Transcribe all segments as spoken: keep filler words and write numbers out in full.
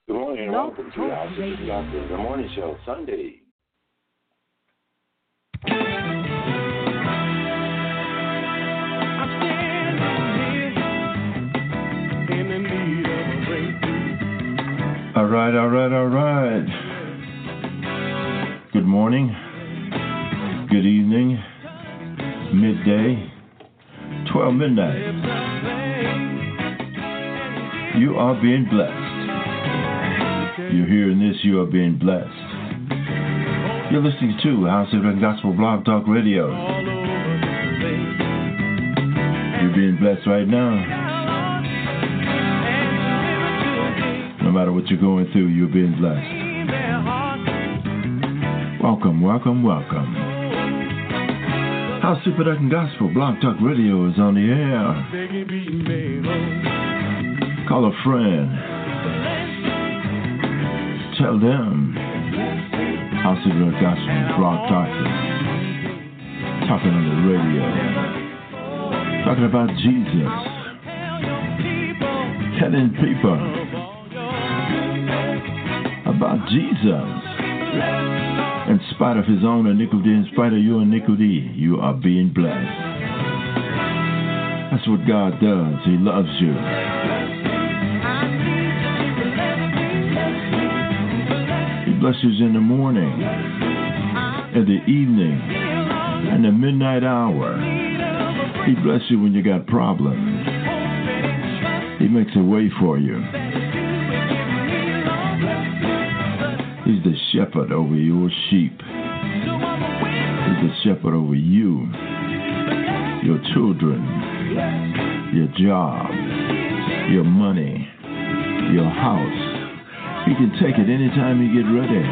Good morning and Blog welcome to Talk the House of Radio. Doctor, the morning show, Sunday. I'm standing here in the need of a breakthrough. All right, all right, all right. Good morning, good evening, midday, twelve midnight. You are being blessed. You're hearing this, you are being blessed. You're listening to House of Gospel Blog Talk Radio. You're being blessed right now. No matter what you're going through, you're being blessed. Welcome, welcome, welcome. House of Gospel Blog Talk Radio is on the air. Call a friend. Tell them House of Gospel Blog Talk. Talking on the radio. Talking about Jesus. Telling people about Jesus. In spite of his own iniquity, in spite of your iniquity, you are being blessed. That's what God does. He loves you. He blesses in the morning, in the evening, in the midnight hour. He blesses you when you got problems. He makes a way for you. He's the shepherd over your sheep. He's the shepherd over you, your children, your job, your money, your house. He can take it anytime you get ready.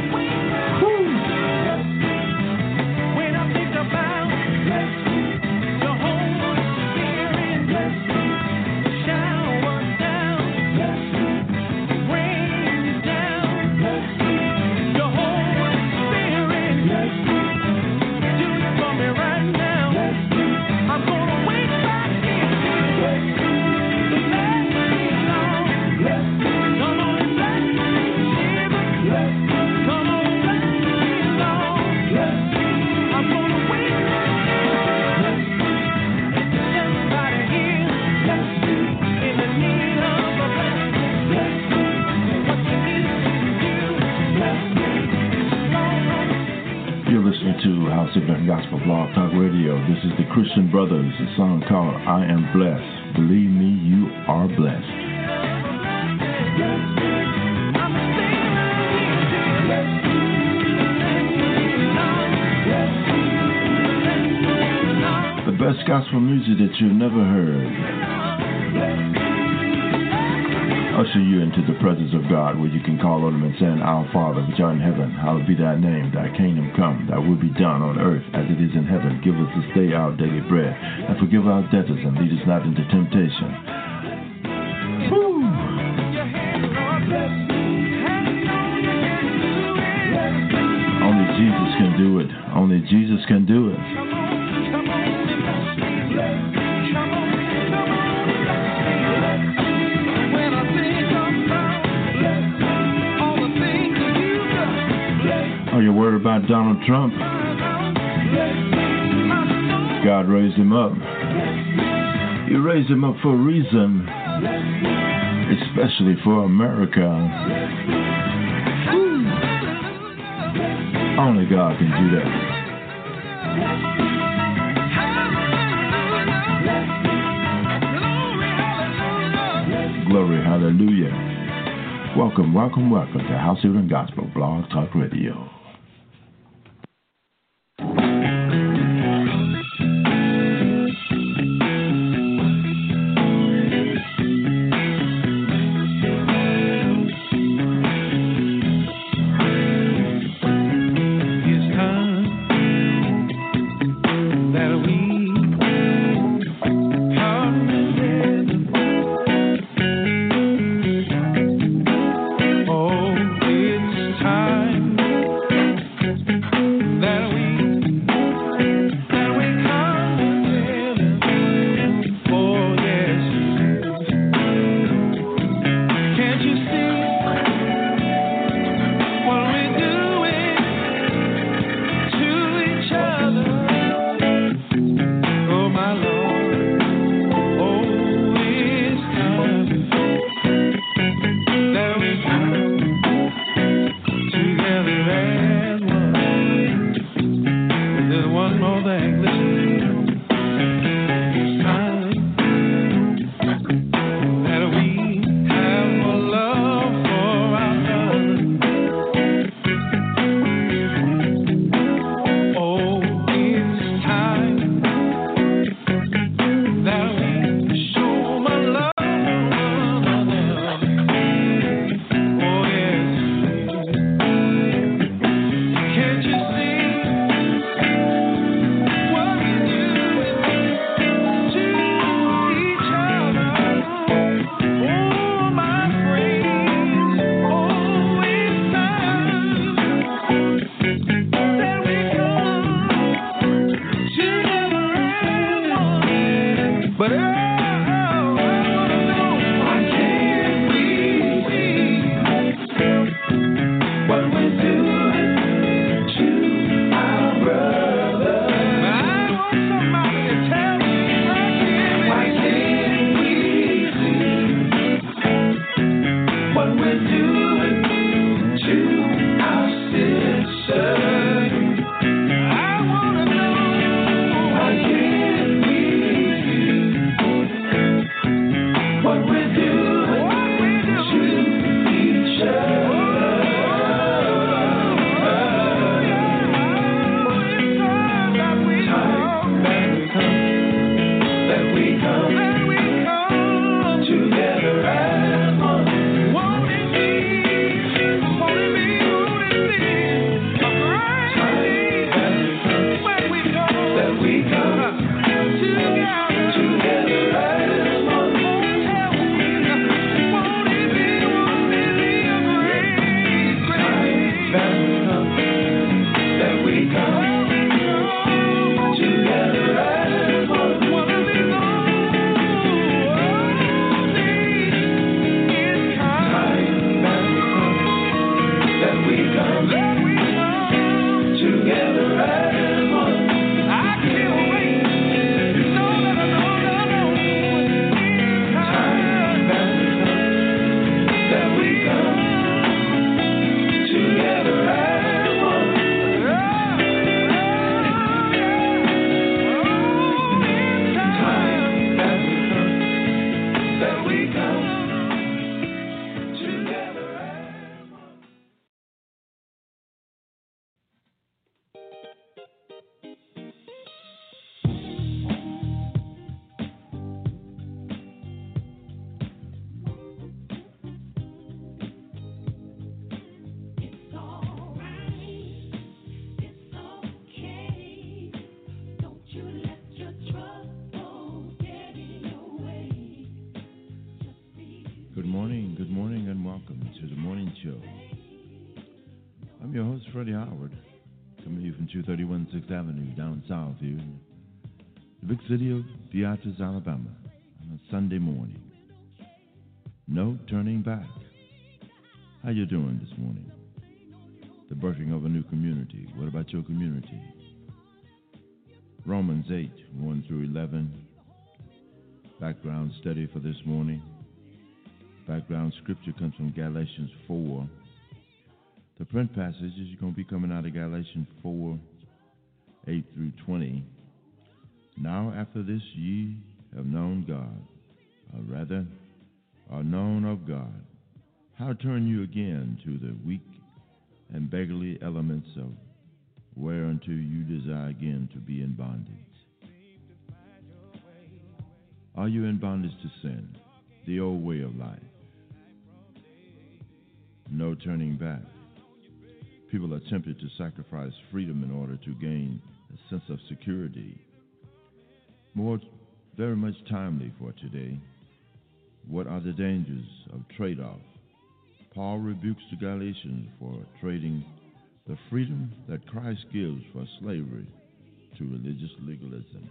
Gospel Blog Talk Radio. This is the Christian Brothers, a song called I Am Blessed. Believe me, you are blessed. The best gospel music that you've never heard. Usher you into the presence of God, where you can call on him and say, Our Father, which art in heaven, hallowed be thy name. Thy kingdom come, thy will be done on earth as it is in heaven. Give us this day our daily bread, and forgive our debtors, and lead us not into temptation. Woo. Only Jesus can do it. Only Jesus can do it. Are you worried about Donald Trump? God raised him up. He raised him up for a reason, especially for America. Only God can do that. Glory, hallelujah. Welcome, welcome, welcome to House of Gospel Blog Talk Radio. Oh, it's time what we're doing to our citizens. I wanna know why can't we do what we're doing to each other? Good morning, good morning, and welcome to the morning show. I'm your host, Freddie Howard, coming to you from two thirty-one sixth Avenue down south here in the big city of Beatrice, Alabama, on a Sunday morning. No turning back. How you doing this morning? The birthing of a new community. What about your community? Romans eight, one through eleven. Background study for this morning. Background scripture comes from Galatians four. The print passage is going to be coming out of Galatians four, eight through twenty. Now after this ye have known God, or rather, are known of God. How turn you again to the weak and beggarly elements of whereunto you desire again to be in bondage? Are you in bondage to sin, the old way of life? No turning back. People are tempted to sacrifice freedom in order to gain a sense of security. More, very much timely for today. What are the dangers of trade-off? Paul rebukes the Galatians for trading the freedom that Christ gives for slavery to religious legalism.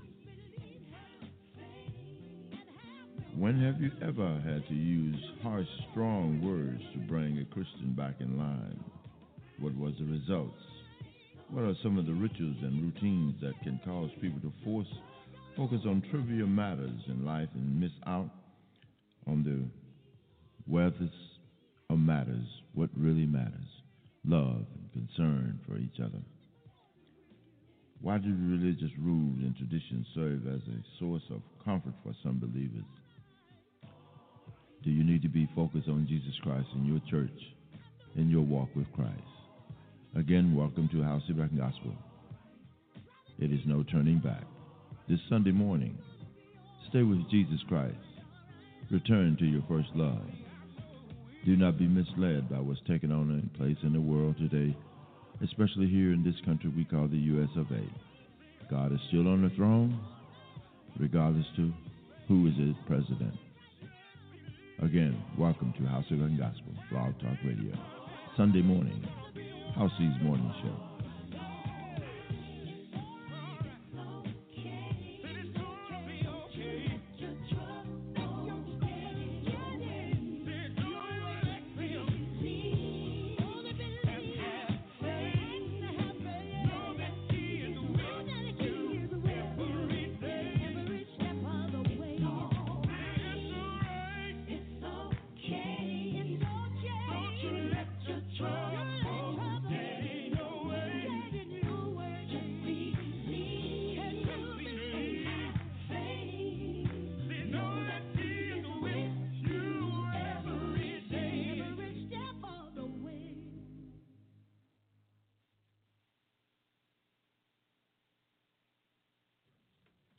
When have you ever had to use harsh, strong words to bring a Christian back in line? What was the results? What are some of the rituals and routines that can cause people to force focus on trivial matters in life and miss out on the wealthiest of matters, what really matters, love and concern for each other? Why do religious rules and traditions serve as a source of comfort for some believers? Do you need to be focused on Jesus Christ in your church, in your walk with Christ? Again, welcome to House of Gospel. It is no turning back. This Sunday morning, stay with Jesus Christ. Return to your first love. Do not be misled by what's taken on in place in the world today, especially here in this country we call the U S of A. God is still on the throne, regardless to who is its president. Again, welcome to House of Gospel, Blog Talk Radio. Sunday morning, Housey's Morning Show.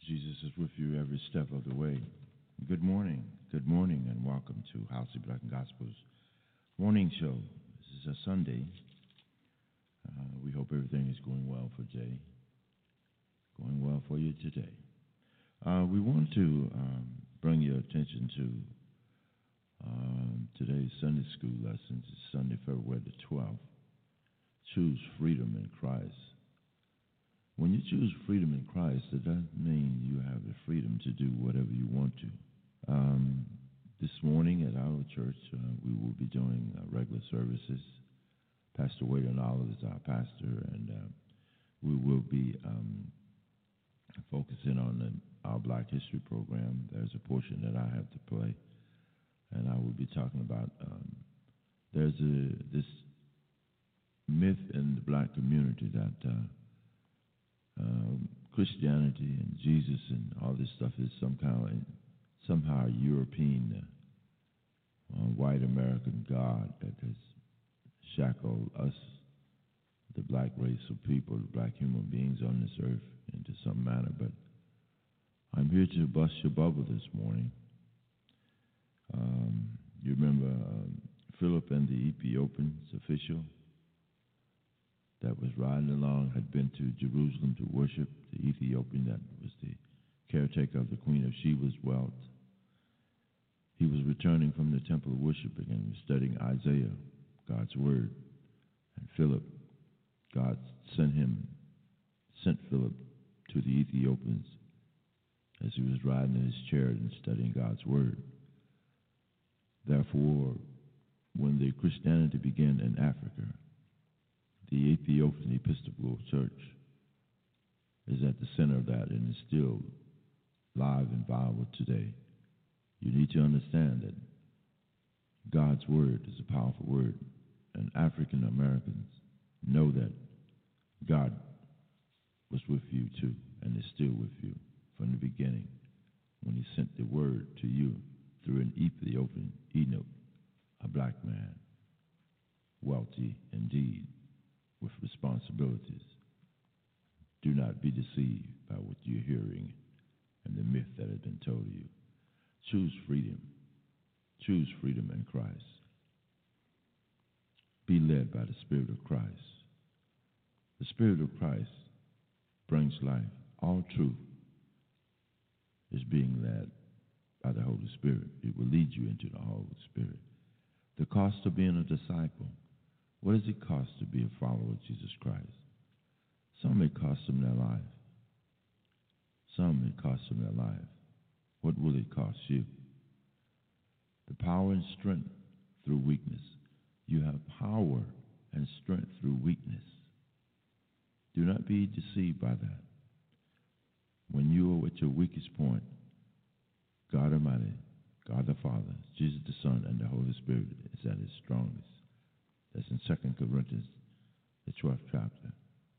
Jesus is with you every step of the way. Good morning, good morning, and welcome to House of Black and Gospel's morning show. This is a Sunday. Uh, we hope everything is going well for today. Going well for you today. Uh, we want to um, bring your attention to um, today's Sunday school lessons. It's Sunday, February the twelfth. Choose freedom in Christ. When you choose freedom in Christ, it doesn't mean you have the freedom to do whatever you want to. Um, this morning at our church, uh, we will be doing uh, regular services. Pastor Wade and Oliver is our pastor, and uh, we will be um, focusing on the, our Black History program. There's a portion that I have to play, and I will be talking about um, there's a this myth in the black community that uh, um, Christianity and Jesus and all this stuff is some kind of somehow European, uh, uh, white American God that has shackled us, the black race of people, the black human beings on this earth, into some manner. But I'm here to bust your bubble this morning. Um, you remember um, Philip and the Ethiopian's official that was riding along, had been to Jerusalem to worship, the Ethiopian that was the caretaker of the Queen of Sheba's wealth. He was returning from the temple of worship and was studying Isaiah, God's word. And Philip, God sent him, sent Philip to the Ethiopians as he was riding in his chariot and studying God's word. Therefore, when the Christianity began in Africa, the Ethiopian Episcopal Church is at the center of that and is still live and viable today. You need to understand that God's word is a powerful word, and African Americans know that God was with you too, and is still with you from the beginning when he sent the word to you through an Ethiopian Enoch, a black man, wealthy indeed, with responsibilities. Do not be deceived by what you're hearing and the myth that has been told you. Choose freedom. Choose freedom in Christ. Be led by the Spirit of Christ. The Spirit of Christ brings life. All truth is being led by the Holy Spirit. It will lead you into the Holy Spirit. The cost of being a disciple. What does it cost to be a follower of Jesus Christ? Some may cost them their life. Some may cost them their life. What will it cost you? The power and strength through weakness. You have power and strength through weakness. Do not be deceived by that. When you are at your weakest point, God Almighty, God the Father, Jesus the Son, and the Holy Spirit is at his strongest. That's in Second Corinthians, the twelfth chapter.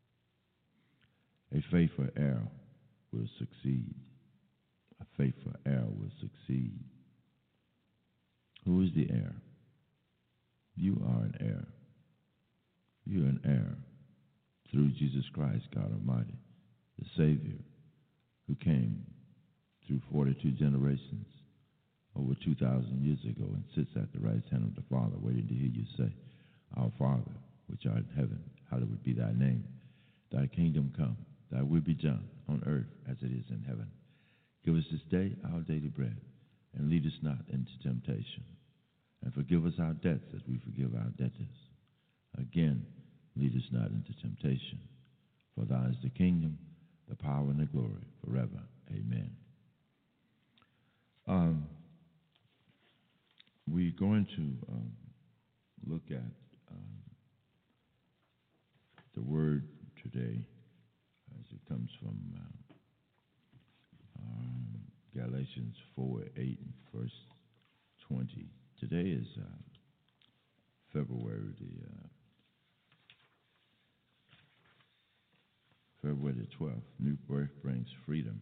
A faithful heir will succeed. A faithful heir will succeed. Who is the heir? You are an heir. You are an heir through Jesus Christ, God Almighty, the Savior, who came through forty-two generations over two thousand years ago and sits at the right hand of the Father, waiting to hear you say, Our Father, which art in heaven, hallowed be thy name. Thy kingdom come, thy will be done on earth as it is in heaven. Give us this day our daily bread, and lead us not into temptation. And forgive us our debts as we forgive our debtors. Again, lead us not into temptation. For thine is the kingdom, the power, and the glory forever. Amen. Um, we're going to um, look at um, the word today as it comes from uh, um, Galatians four, eight, and verse twenty. Today is uh, February the uh, February the twelfth. New birth brings freedom.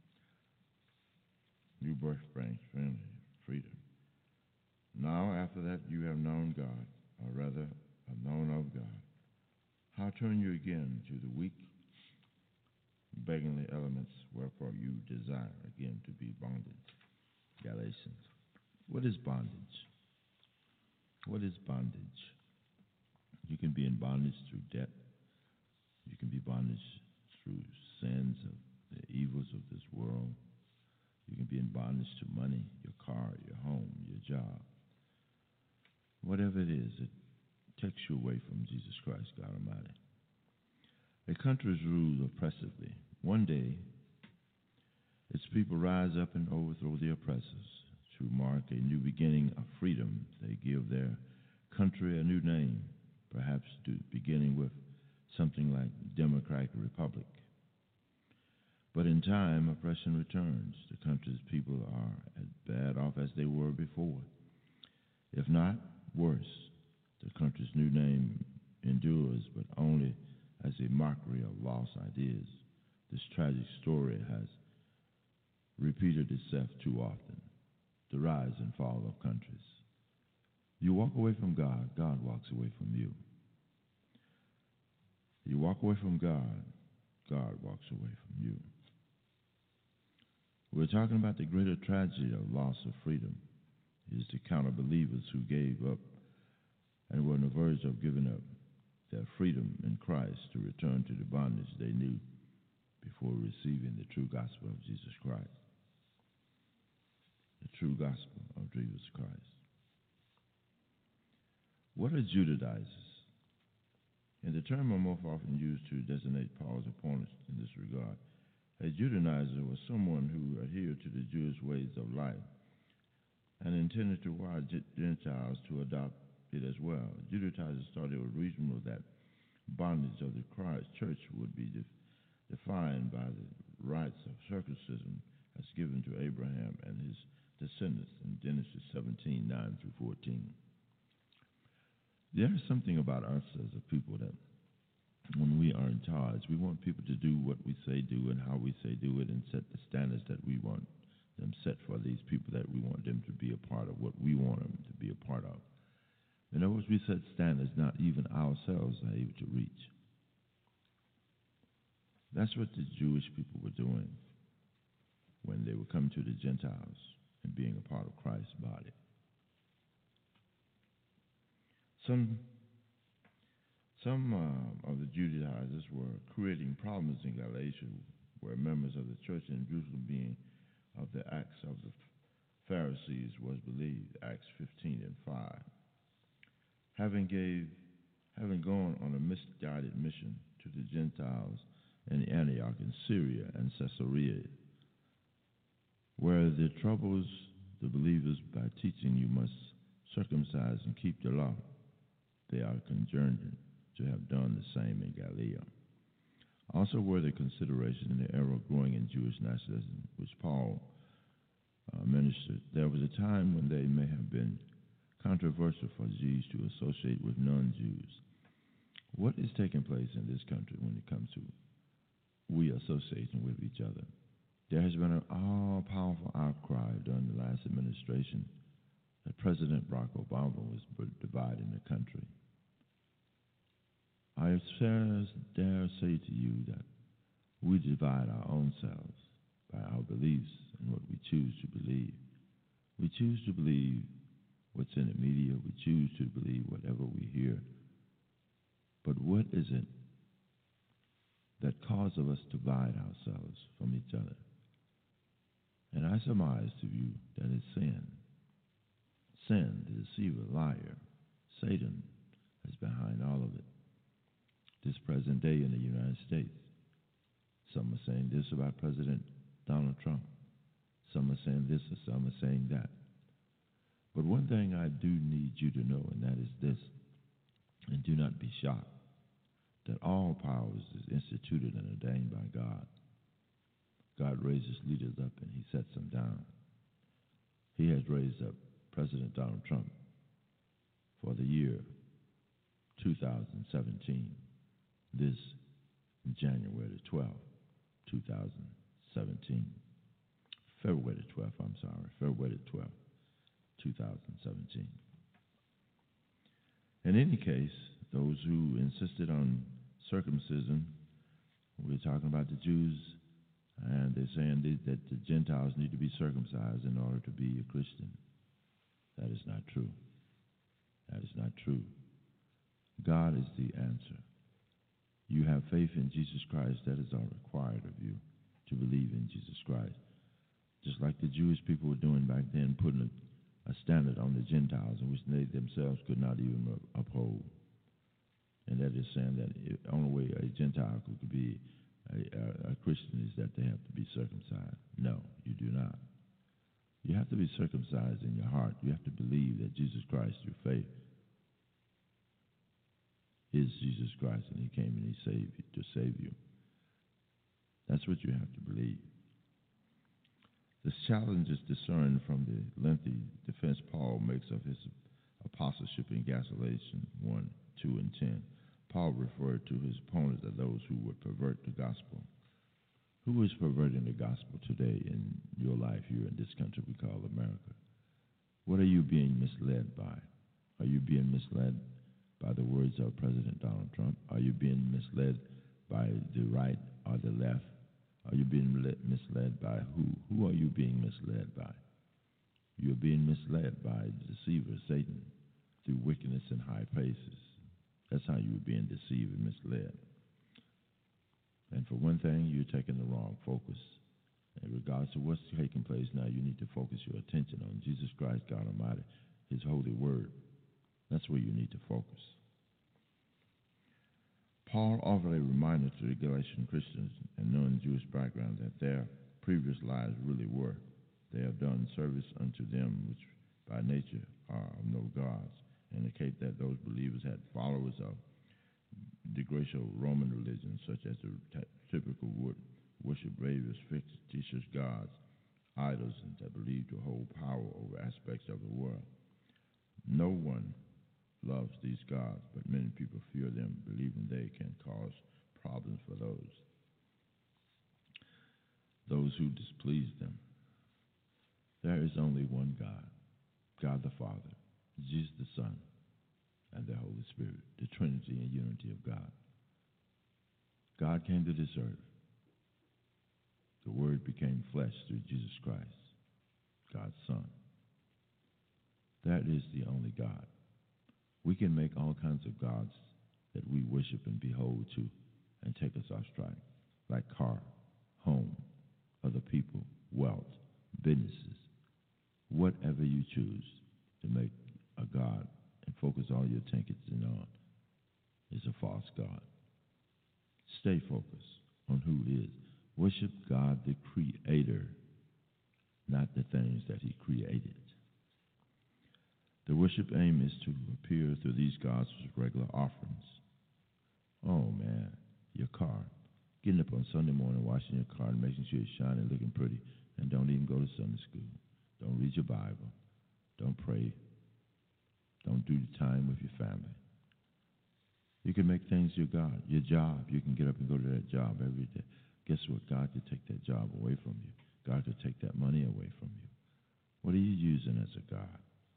New birth brings freedom. Now, after that, you have known God, or rather, have known of God. How turn you again to the weak begging the elements, wherefore you desire again to be bondage. Galatians. What is bondage? What is bondage? You can be in bondage through debt. You can be bondage through sins of the evils of this world. You can be in bondage to money, your car, your home, your job. Whatever it is, it takes you away from Jesus Christ, God Almighty. A country is ruled oppressively. One day, its people rise up and overthrow the oppressors. To mark a new beginning of freedom, they give their country a new name, perhaps to, beginning with something like Democratic Republic. But in time, oppression returns. The country's people are as bad off as they were before. If not, worse. The country's new name endures, but only as a mockery of lost ideas. This tragic story has repeated itself too often. The rise and fall of countries. You walk away from God, God walks away from you. You walk away from God, God walks away from you. We're talking about the greater tragedy of loss of freedom. It is the counter believers who gave up and were on the verge of giving up their freedom in Christ to return to the bondage they knew before receiving the true gospel of Jesus Christ. The true gospel of Jesus Christ. What are Judaizers? And the term are most often used to designate Paul's opponents in this regard. A Judaizer was someone who adhered to the Jewish ways of life and intended to wire Gentiles to adopt it as well. Judaizers thought it was reasonable that bondage of the Christ church would be de- defined by the rites of circumcision as given to Abraham and his descendants in Genesis seventeen, nine through fourteen. There is something about us as a people that when we are in charge, we want people to do what we say do and how we say do it and set the standards that we want them set for these people, that we want them to be a part of what we want them to be a part of. In other words, we set standards not even ourselves are able to reach. That's what the Jewish people were doing when they were coming to the Gentiles and being a part of Christ's body. Some some uh, of the Judaizers were creating problems in Galatia, where members of the church in Jerusalem being of the acts of the Pharisees was believed, Acts fifteen and five. Having gave, having gone on a misguided mission to the Gentiles in Antioch in Syria and Caesarea, where the troubles the believers by teaching you must circumcise and keep the law, they are conjoined to have done the same in Galilee. Also worthy consideration in the era growing in Jewish nationalism, which Paul uh, ministered, there was a time when they may have been controversial for Jews to associate with non-Jews. What is taking place in this country when it comes to we associating with each other? There has been an all-powerful outcry during the last administration that President Barack Obama was dividing the country. I dare say to you that we divide our own selves by our beliefs and what we choose to believe. We choose to believe what's in the media. We choose to believe whatever we hear. But what is it that causes us to divide ourselves from each other? And I surmise to you that it's sin. Sin, the deceiver, liar, Satan is behind all of it. This present day in the United States, some are saying this about President Donald Trump. Some are saying this or some are saying that. But one thing I do need you to know, and that is this, and do not be shocked, that all powers is instituted and ordained by God. God raises leaders up and he sets them down. He has raised up President Donald Trump for the year two thousand seventeen, this January the twelfth, two thousand seventeen. February the twelfth, I'm sorry, February the twelfth, two thousand seventeen. In any case, those who insisted on circumcision We're talking about the Jews, and they're saying they, that the Gentiles need to be circumcised in order to be a Christian. That is not true. That is not true. God is the answer. You have faith in Jesus Christ. That is all required of you, to believe in Jesus Christ. Just like the Jewish people were doing back then, putting a, a standard on the Gentiles in which they themselves could not even uphold. And that is saying that the only way a Gentile could be a, a, a Christian is that they have to be circumcised. No, you do not. You have to be circumcised in your heart. You have to believe that Jesus Christ, through faith, is Jesus Christ, and he came and he saved you, to save you. That's what you have to believe. This challenge is discerned from the lengthy defense Paul makes of his apostleship in Galatians one, two, and ten. Paul referred to his opponents as those who would pervert the gospel. Who is perverting the gospel today in your life here in this country we call America? What are you being misled by? Are you being misled by the words of President Donald Trump? Are you being misled by the right or the left? Are you being misled by who? Who are you being misled by? You're being misled by the deceiver, Satan, through wickedness in high places. That's how you're being deceived and misled. And for one thing, you're taking the wrong focus. In regards to what's taking place now, you need to focus your attention on Jesus Christ, God Almighty, his holy word. That's where you need to focus. Paul offered a reminder to the Galatian Christians and non-Jewish background that their previous lives really were. They have done service unto them which by nature are no gods, and indicate that those believers had followers of the glacial Roman religion, such as the t- typical would worship raves, fictitious gods, idols, and that believed to hold power over aspects of the world. No one loves these gods, but many people fear them, believing they can cause problems for those those who displease them. There is only one God, God the Father, Jesus the Son, and the Holy Spirit, the Trinity and unity of God. God came to this earth. The Word became flesh through Jesus Christ, God's Son. That is the only God. We can make all kinds of gods that we worship and behold to and take us off strike, like car, home, other people, wealth, businesses, whatever you choose to make a god and focus all your attention on is a false god. Stay focused on who is. Worship God the Creator, not the things that he created. The worship aim is to appear through these gods with regular offerings. Oh man, your car. Getting up on Sunday morning, washing your car and making sure it's shining, looking pretty, and don't even go to Sunday school. Don't read your Bible. Don't pray. Don't do the time with your family. You can make things your God, your job. You can get up and go to that job every day. Guess what? God could take that job away from you. God could take that money away from you. What are you using as a God?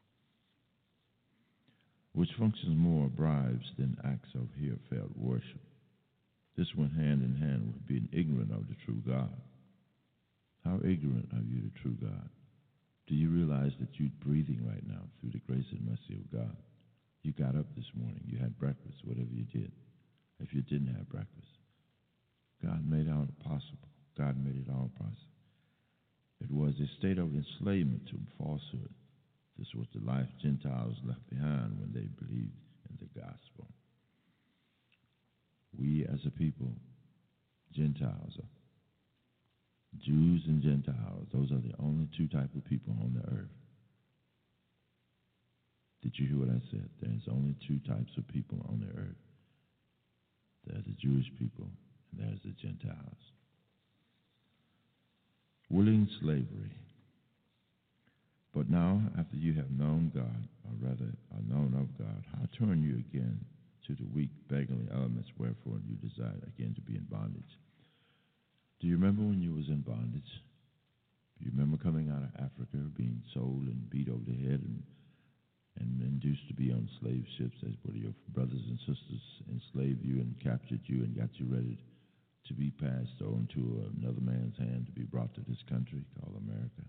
Which functions more bribes than acts of heartfelt worship. This went hand in hand with being ignorant of the true God. How ignorant are you of the true God? Do you realize that you're breathing right now through the grace and mercy of God? You got up this morning, you had breakfast, whatever you did. If you didn't have breakfast, God made it all possible. God made it all possible. It was a state of enslavement to falsehood. This was the life Gentiles left behind when they believed in the gospel. We as a people, Gentiles, Jews and Gentiles, those are the only two types of people on the earth. Did you hear what I said? There's only two types of people on the earth. There's the Jewish people and there's the Gentiles. Willing slavery. But now, after you have known God, or rather are known of God, how turn you again to the weak, beggarly elements wherefore you desire again to be in bondage? Do you remember when you was in bondage? Do you remember coming out of Africa, being sold and beat over the head and, and induced to be on slave ships as one of your brothers and sisters enslaved you and captured you and got you ready to be passed on to another man's hand to be brought to this country called America?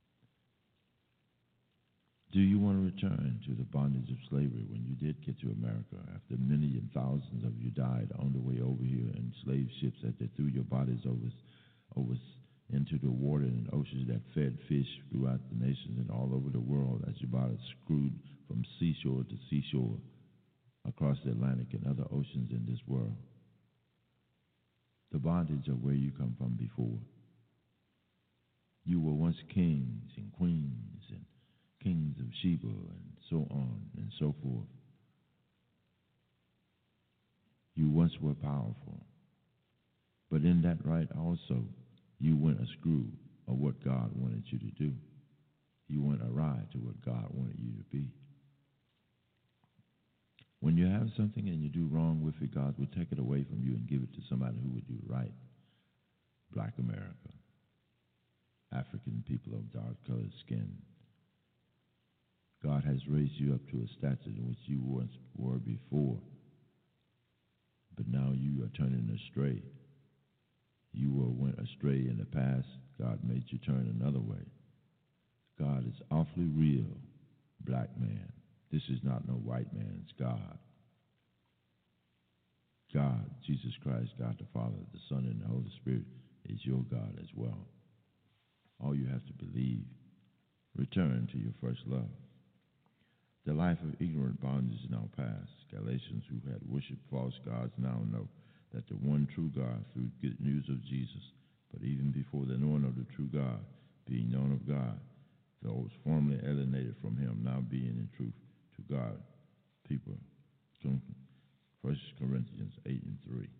Do you want to return to the bondage of slavery when you did get to America after many and thousands of you died on the way over here in slave ships that they threw your bodies over, over into the water and oceans that fed fish throughout the nations and all over the world as your bodies screwed from seashore to seashore across the Atlantic and other oceans in this world? The bondage of where you come from before. You were once kings and queens and kings of Sheba and so on and so forth. You once were powerful. But in that right also, you went askew of what God wanted you to do. You went awry to what God wanted you to be. When you have something and you do wrong with it, God will take it away from you and give it to somebody who would do right. Black America, African people of dark colored skin. God has raised you up to a stature in which you once were before, but now you are turning astray. You were went astray in the past. God made you turn another way. God is awfully real, black man. This is not no white man's God. God, Jesus Christ, God the Father, the Son, and the Holy Spirit is your God as well. All you have to believe. Return to your first love. The life of ignorant bondage is now past. Galatians, who had worshipped false gods, now know that the one true God through good news of Jesus, but even before the knowing of the true God, being known of God, those formerly alienated from him, now being in truth to God, people. First Corinthians eight and three.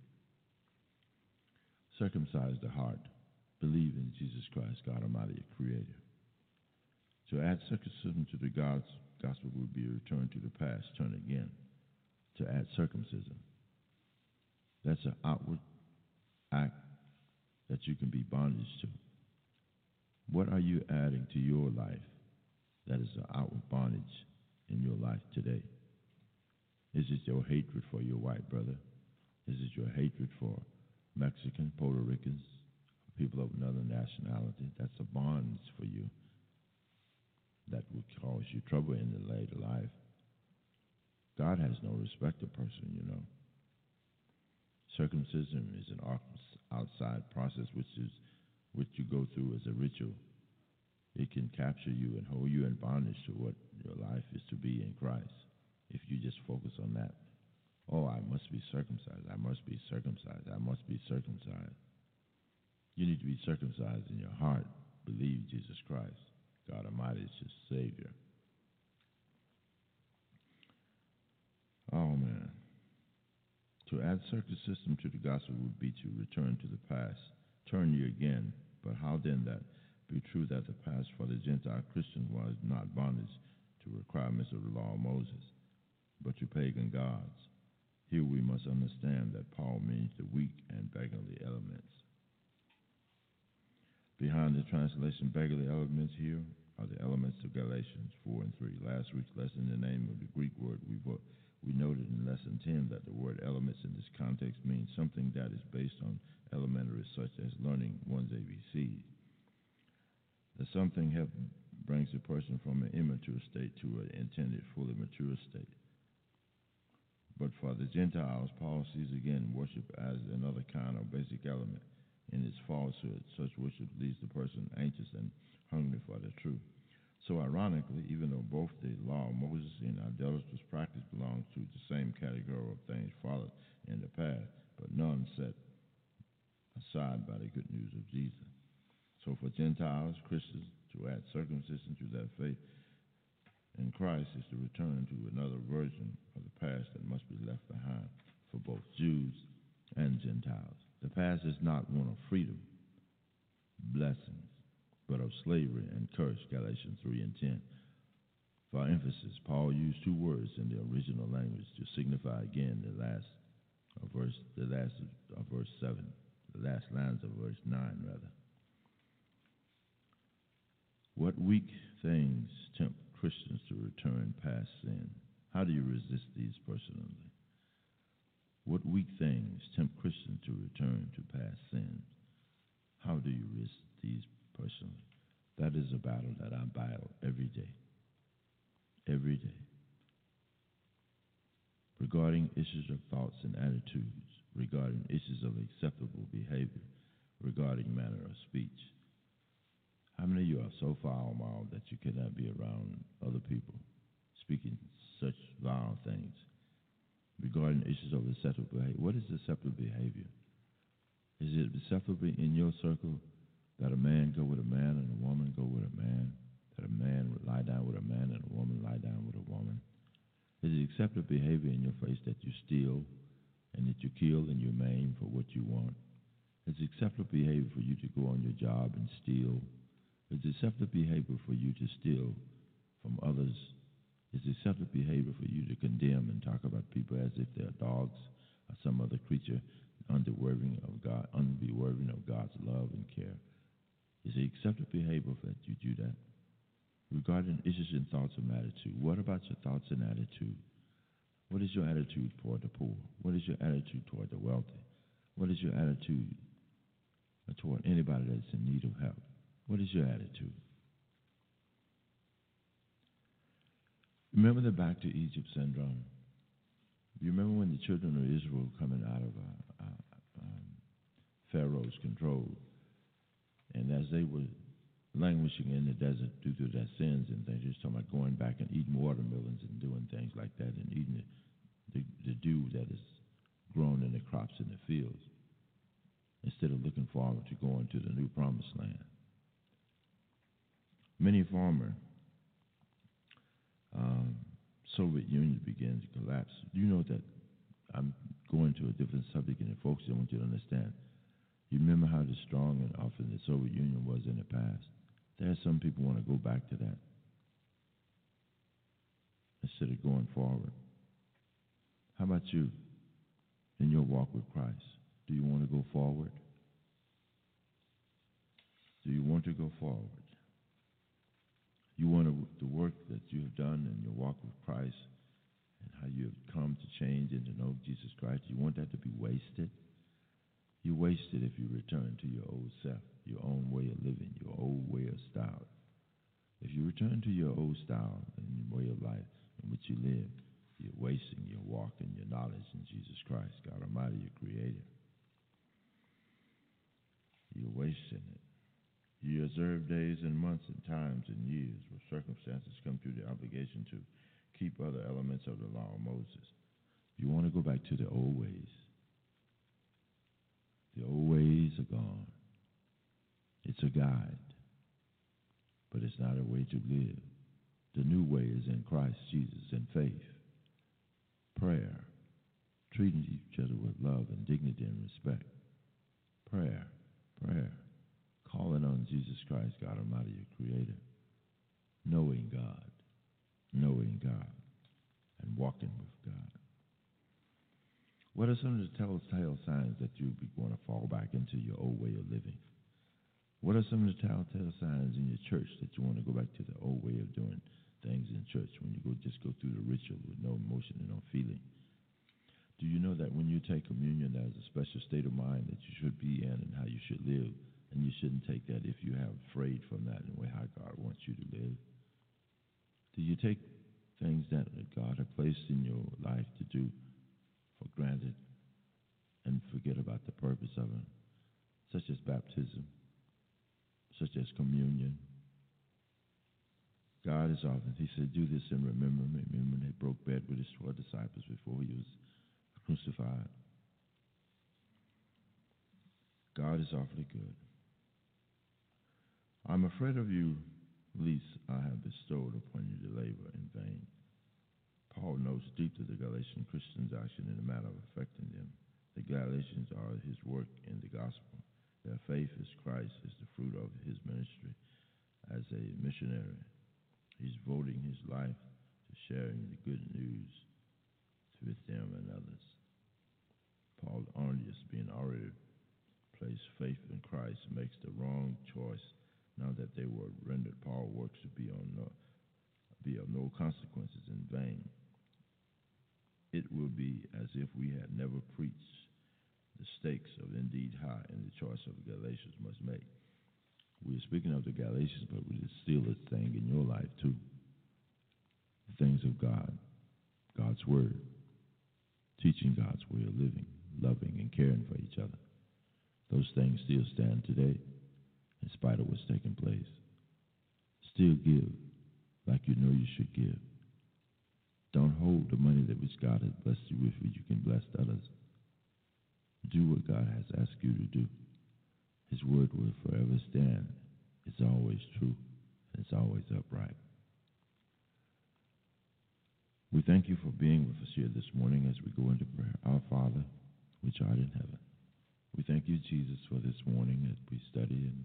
Circumcise the heart. Believe in Jesus Christ, God Almighty, your Creator. To add circumcision to the God's gospel would be a return to the past, turn again. To add circumcision. That's an outward act that you can be bondage to. What are you adding to your life that is an outward bondage in your life today? Is it your hatred for your white brother? Is it your hatred for Mexican, Puerto Ricans, people of another nationality? That's a bond for you that will cause you trouble in the later life. God has no respect of person, you know. Circumcision is an outside process which is which you go through as a ritual. It can capture you and hold you in bondage to what your life is to be in Christ if you just focus on that. Oh, I must be circumcised. I must be circumcised. I must be circumcised. You need to be circumcised in your heart. Believe Jesus Christ. God Almighty is your Savior. Oh, man. To add circumcision to the gospel would be to return to the past. Turn you again. But how then that be true that the past for the Gentile Christian was not bondage to requirements of the law of Moses, but to pagan gods? Here we must understand that Paul means the weak and beggarly elements. Behind the translation beggarly elements here are the elements of Galatians four and three. Last week's lesson, the name of the Greek word, we, we noted in lesson ten that the word elements in this context means something that is based on elementary such as learning one's A B C. The something help brings a person from an immature state to an intended fully mature state. But for the Gentiles, Paul sees again worship as another kind of basic element in its falsehood. Such worship leaves the person anxious and hungry for the truth. So ironically, even though both the law of Moses and idolatrous practice belong to the same category of things followed in the past, but none set aside by the good news of Jesus. So for Gentiles, Christians, to add circumcision to their faith in Christ is to return to another version of the past that must be left behind for both Jews and Gentiles. The past is not one of freedom, blessings, but of slavery and curse, Galatians three and ten. For emphasis, Paul used two words in the original language to signify again the last of verse, the last of verse seven, the last lines of verse nine, rather. What weak things tempt Christians to return past sin? How do you resist these personally? What weak things tempt Christians to return to past sins? How do you risk these personally? That is a battle that I battle every day. Every day. Regarding issues of thoughts and attitudes, regarding issues of acceptable behavior, regarding manner of speech. How many of you are so foul-mouthed that you cannot be around other people speaking such vile things? Regarding issues of acceptable behavior. What is acceptable behavior? Is it acceptable in your circle that a man go with a man and a woman go with a man? That a man would lie down with a man and a woman lie down with a woman? Is it acceptable behavior in your face that you steal and that you kill and you maim for what you want? Is it acceptable behavior for you to go on your job and steal? Is it acceptable behavior for you to steal from others? Is it acceptable behavior for you to condemn and talk about people as if they're dogs or some other creature undeserving of God, undeserving of God's love and care? Is it acceptable behavior that you do that? Regarding issues and thoughts and attitude, what about your thoughts and attitude? What is your attitude toward the poor? What is your attitude toward the wealthy? What is your attitude toward anybody that's in need of help? What is your attitude? Remember the back to Egypt syndrome? You remember when the children of Israel were coming out of uh, uh, um, Pharaoh's control, and as they were languishing in the desert due to their sins and things, just talking about going back and eating watermelons and doing things like that and eating the, the, the dew that is grown in the crops in the fields instead of looking forward to going to the new promised land. Many former um, Soviet Union began to collapse. You know that I'm going to a different subject, and the folks, I want you to understand. You remember how the strong and often the Soviet Union was in the past? There are some people who want to go back to that instead of going forward. How about you in your walk with Christ? Do you want to go forward? Do you want to go forward? You want to, the work that you have done in your walk with Christ and how you have come to change and to know Jesus Christ, you want that to be wasted? You waste it if you return to your old self, your own way of living, your old way of style. If you return to your old style and your way of life in which you live, you're wasting your walk and your knowledge in Jesus Christ, God Almighty, your Creator. You're wasting it. You observe days and months and times and years where circumstances come through the obligation to keep other elements of the law of Moses. You want to go back to the old ways. The old ways are gone. It's a guide, but it's not a way to live. The new way is in Christ Jesus in faith, prayer, treating each other with love and dignity and respect. Prayer, prayer, calling on Jesus Christ, God Almighty, your Creator, knowing God, knowing God, and walking with God. What are some of the telltale signs that you'll be going to fall back into your old way of living? What are some of the telltale signs in your church that you want to go back to the old way of doing things in church when you go just go through the ritual with no emotion and no feeling? Do you know that when you take communion, there's a special state of mind that you should be in and how you should live, and you shouldn't take that if you have frayed from that and the way how God wants you to live? Do you take things that God has placed in your life to do for granted and forget about the purpose of it, such as baptism, such as communion? God is often, he said, do this in remembrance. Remember when they broke bread with his twelve disciples before he was crucified. God is awfully good. I'm afraid of you, least I have bestowed upon you to labor in vain. Paul knows deeply the Galatian Christians' action in the matter of affecting them. The Galatians are his work in the gospel. Their faith is Christ is the fruit of his ministry as a missionary. He's devoting his life to sharing the good news with them and others. Paul Arnius, being already placed faith in Christ, makes the wrong choice now that they were rendered Paul's works to be on no, be of no consequences in vain. it will be as if we had never preached. The stakes of indeed high in the choice of the Galatians must make. We're speaking of the Galatians, but it's still a thing in your life too. The things of God, God's Word, teaching God's way of living, loving and caring for each other. Those things still stand today, in spite of what's taking place. Still give like you know you should give. Don't hold the money that which God has blessed you with, which you can bless others. Do what God has asked you to do. His word will forever stand. It's always true, and it's always upright. We thank you for being with us here this morning as we go into prayer. Our Father, which art in heaven. We thank you, Jesus, for this morning as we study and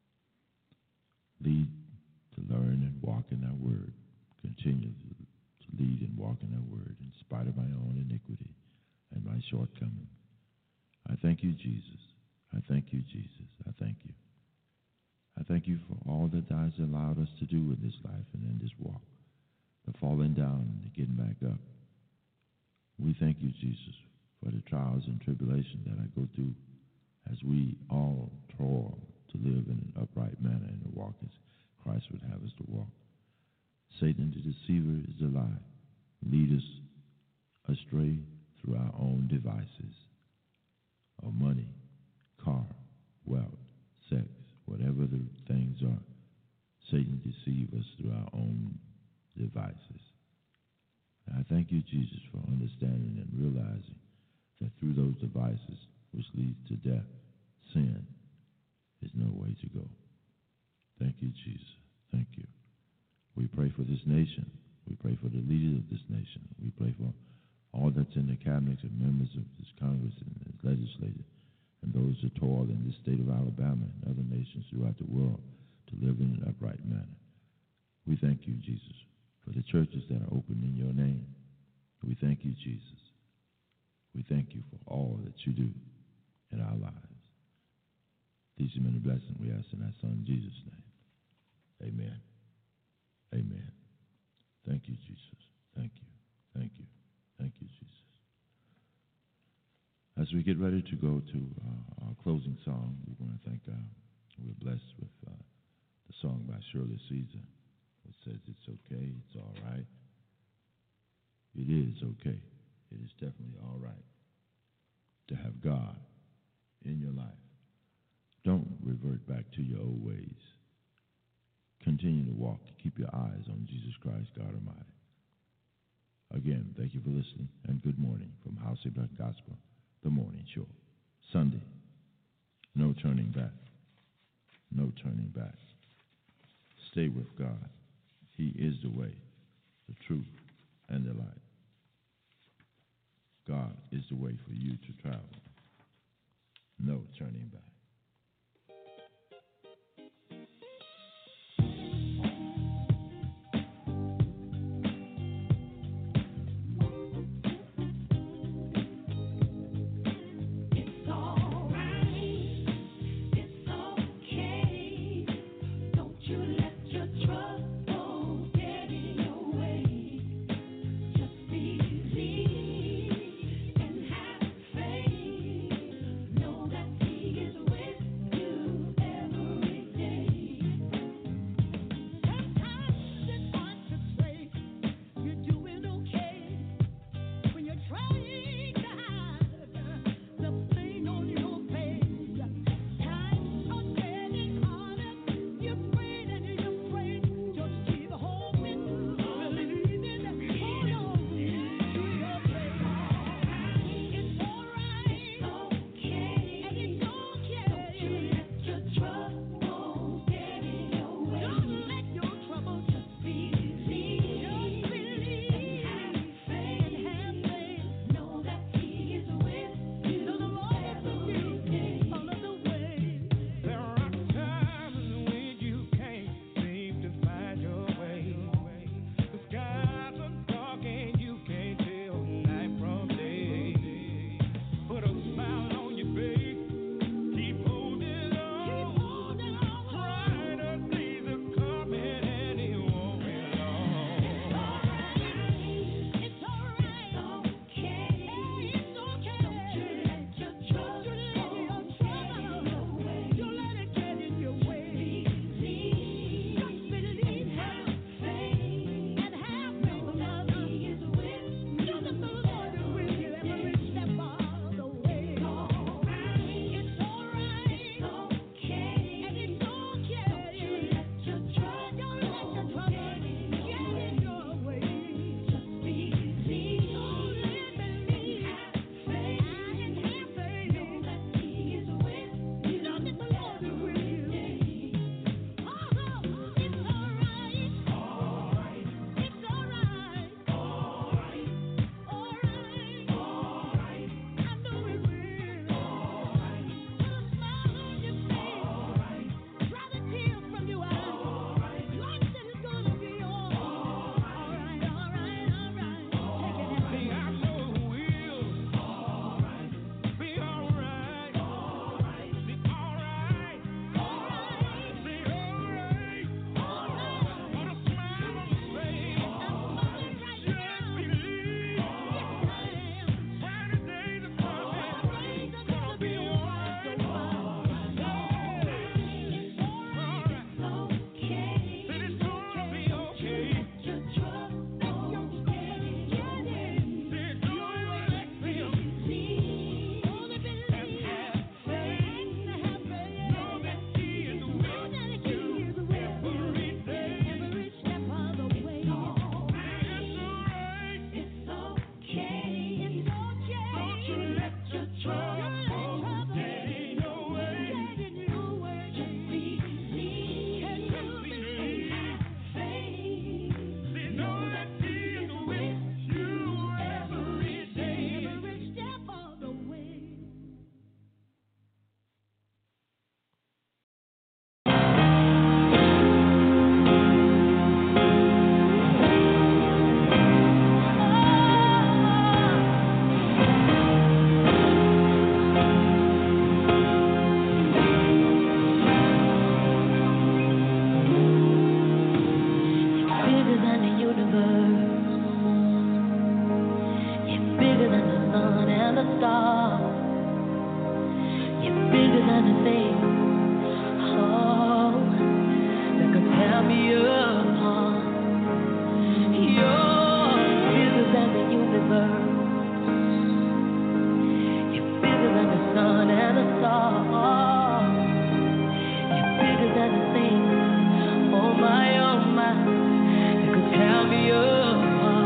lead to learn and walk in our word. Continue to, to lead and walk in our word in spite of my own iniquity and my shortcoming. I thank you, Jesus. I thank you, Jesus. I thank you. I thank you for all that thou hast allowed us to do in this life and in this walk, the falling down and the getting back up. We thank you, Jesus, for the trials and tribulation that I go through as we all toil to live in an upright manner and to walk as Christ would have us to walk. Satan, the deceiver, is a lie. Lead us astray through our own devices of money, car, wealth, sex, whatever the things are. Satan deceives us through our own devices. And I thank you, Jesus, for understanding and realizing that through those devices, which leads to death, sin is no way to go. Thank you, Jesus. Thank you. We pray for this nation. We pray for the leaders of this nation. We pray for all that's in the cabinets and members of this Congress and this legislature, and those that toil in this state of Alabama and other nations throughout the world to live in an upright manner. We thank you, Jesus, for the churches that are open in your name. We thank you, Jesus. We thank you for all that you do in our lives. These are many blessings we ask in our Son Jesus' name. Amen. Amen. Thank you, Jesus. Thank you. Thank you. Thank you, Jesus. As we get ready to go to uh, our closing song, we want to thank God. We're blessed with uh, the song by Shirley Caesar, which says it's okay, it's all right. It is okay. It is definitely all right to have God in your life. Don't revert back to your old ways. Continue to walk. Keep your eyes on Jesus Christ, God Almighty. Again, thank you for listening, and good morning from House of Black Gospel, the morning show. Sunday, no turning back. No turning back. Stay with God. He is the way, the truth, and the light. God is the way for you to travel. No turning back. Know that he is star. You're bigger than the thing, oh, that could tear me apart. You're bigger than the universe. You're bigger than the sun and the stars. You're bigger than the things, oh my, oh my, that could tear me apart.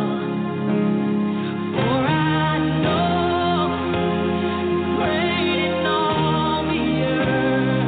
For I know great in all the earth.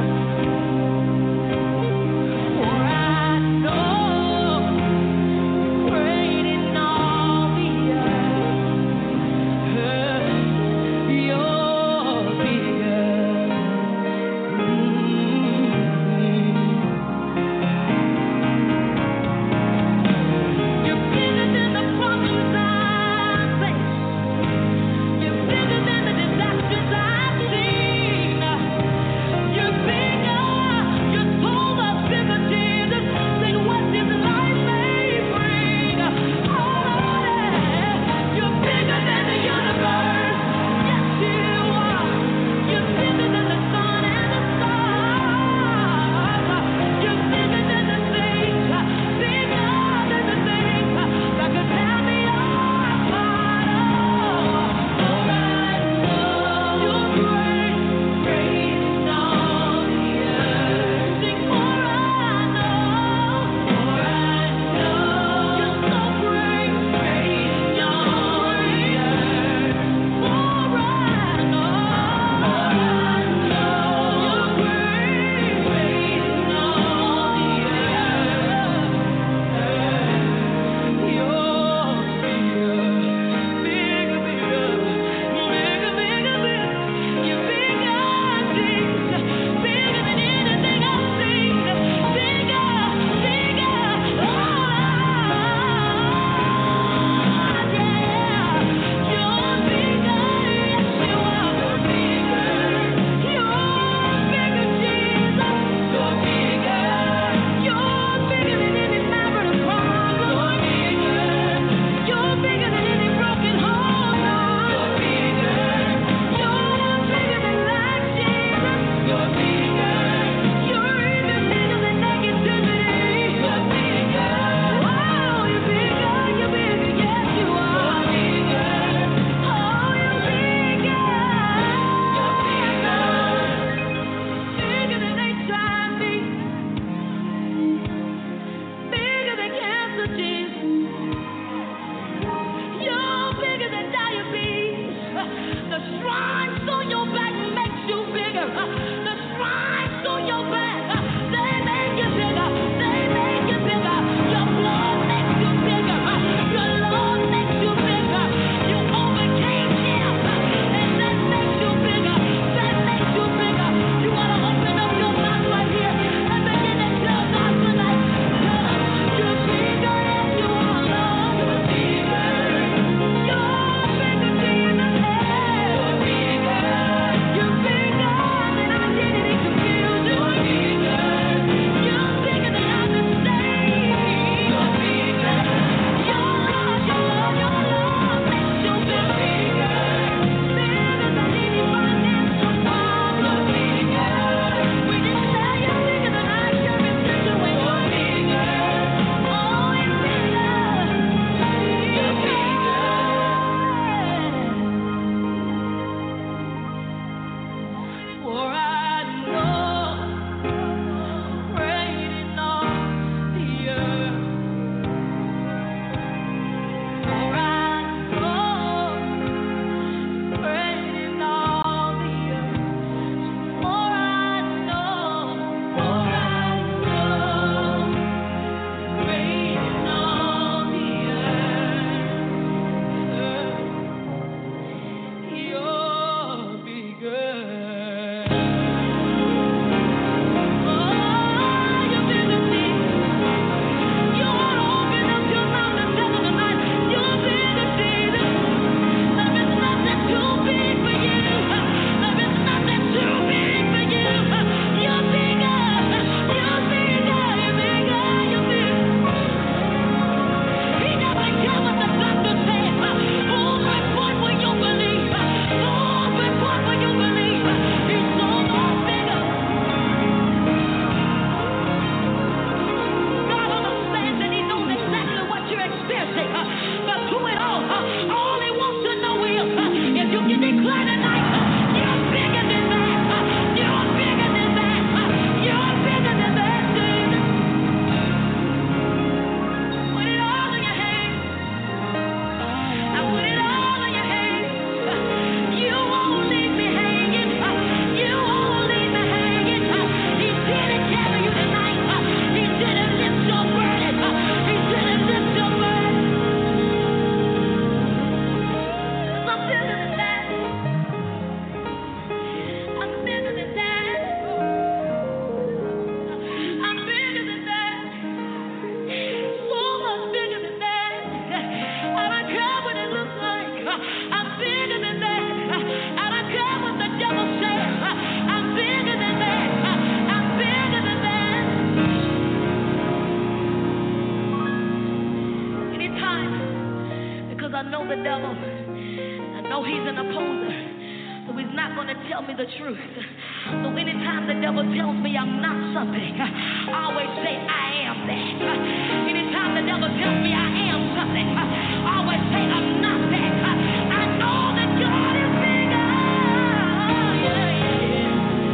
know the devil. I know he's an opposer. So he's not going to tell me the truth. So anytime the devil tells me I'm not something, I always say I am that. Anytime the devil tells me I am something, I always say I'm not that. I know that God is bigger. Yeah, yeah.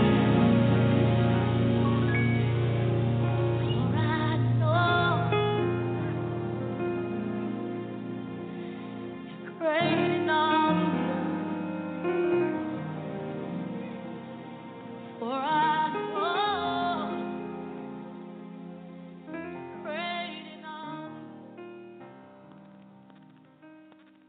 For I know you're great in all of love. For I know great in all.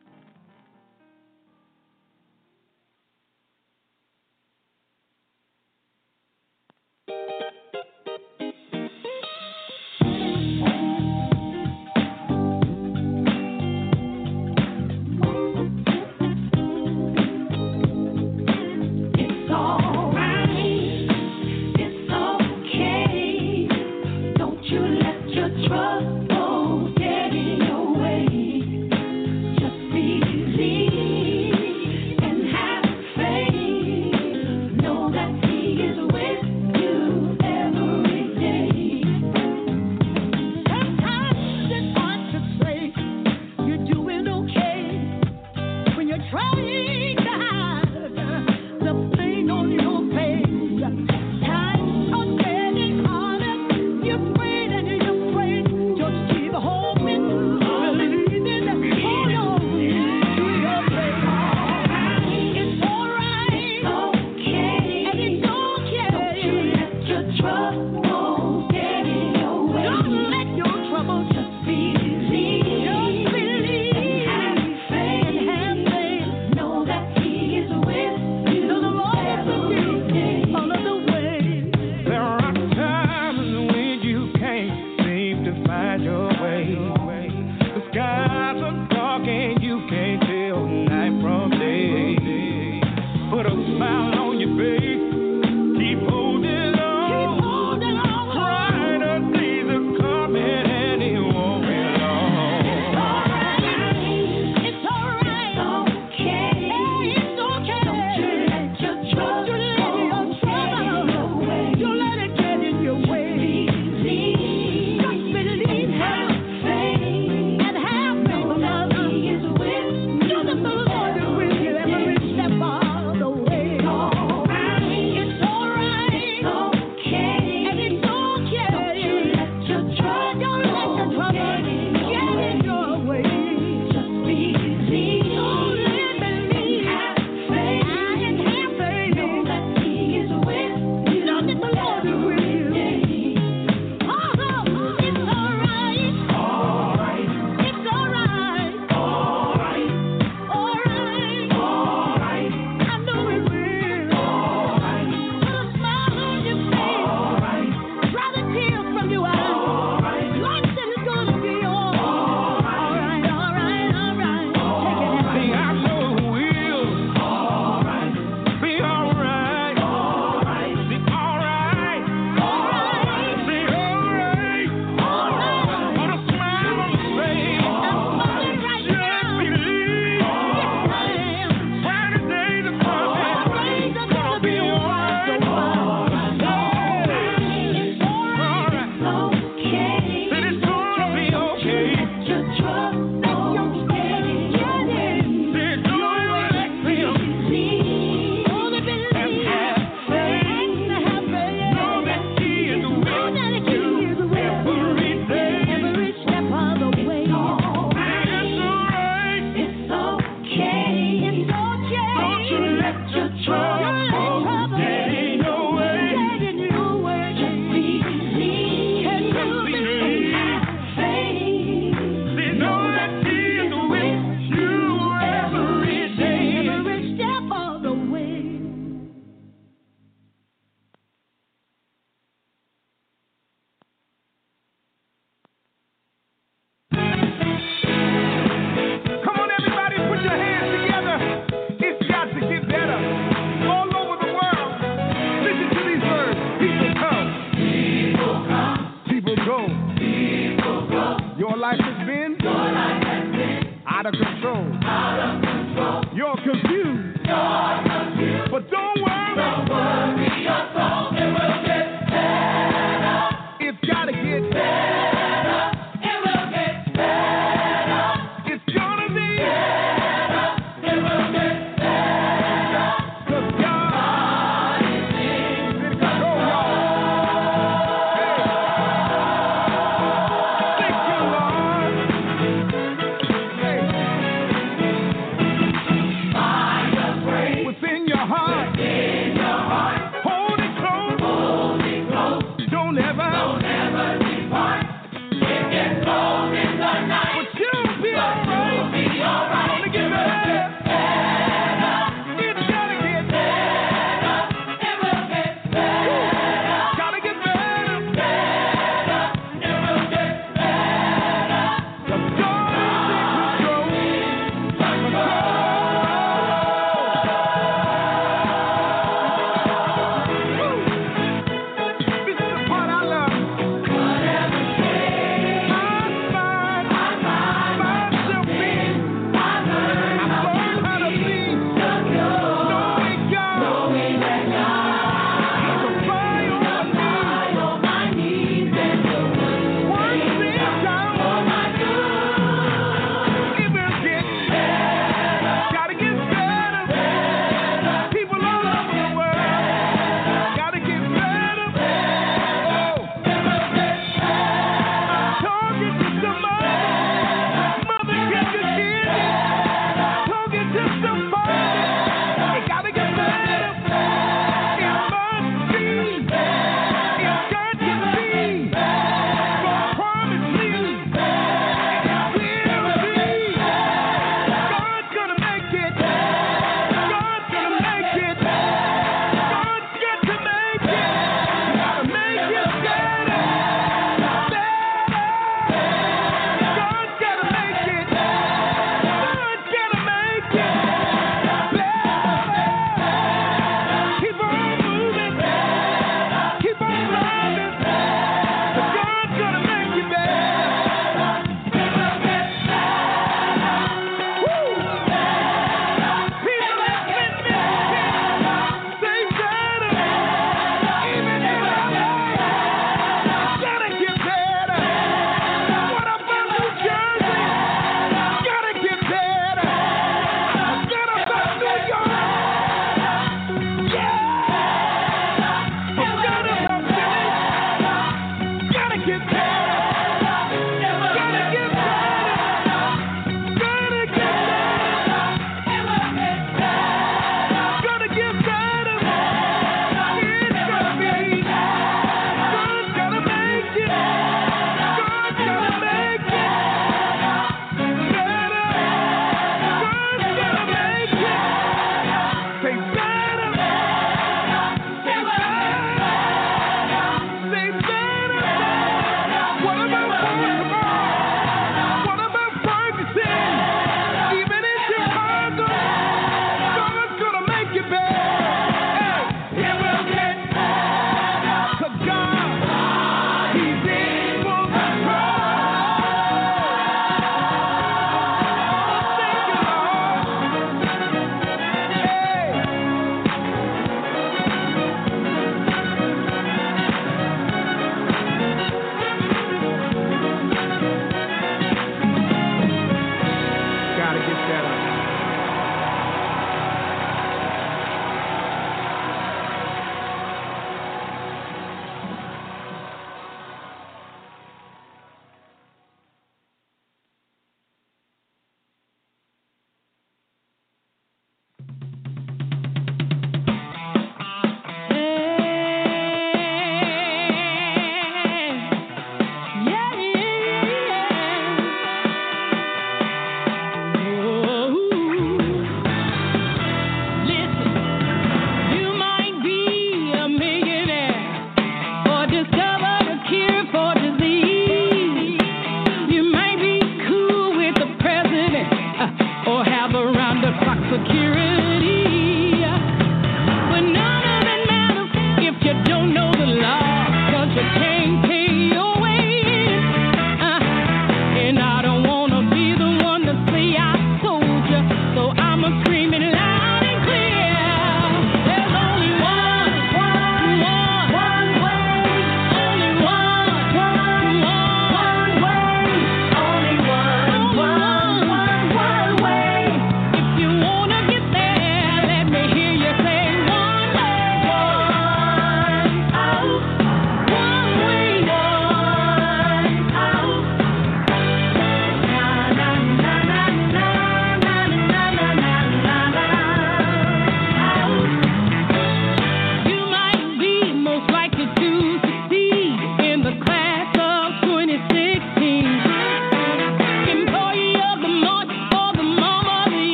your heart. Within your heart. Hold it close. Hold it close. Don't ever. Don't ever depart. It gets cold in the night. But you'll be alright. You'll be alright. Gonna get better. Better. It's gonna get better. It will get better. Gotta get better. Better. It will get better. The God is in control.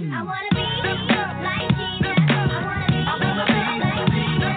I wanna be like Jesus. I wanna be like Jesus.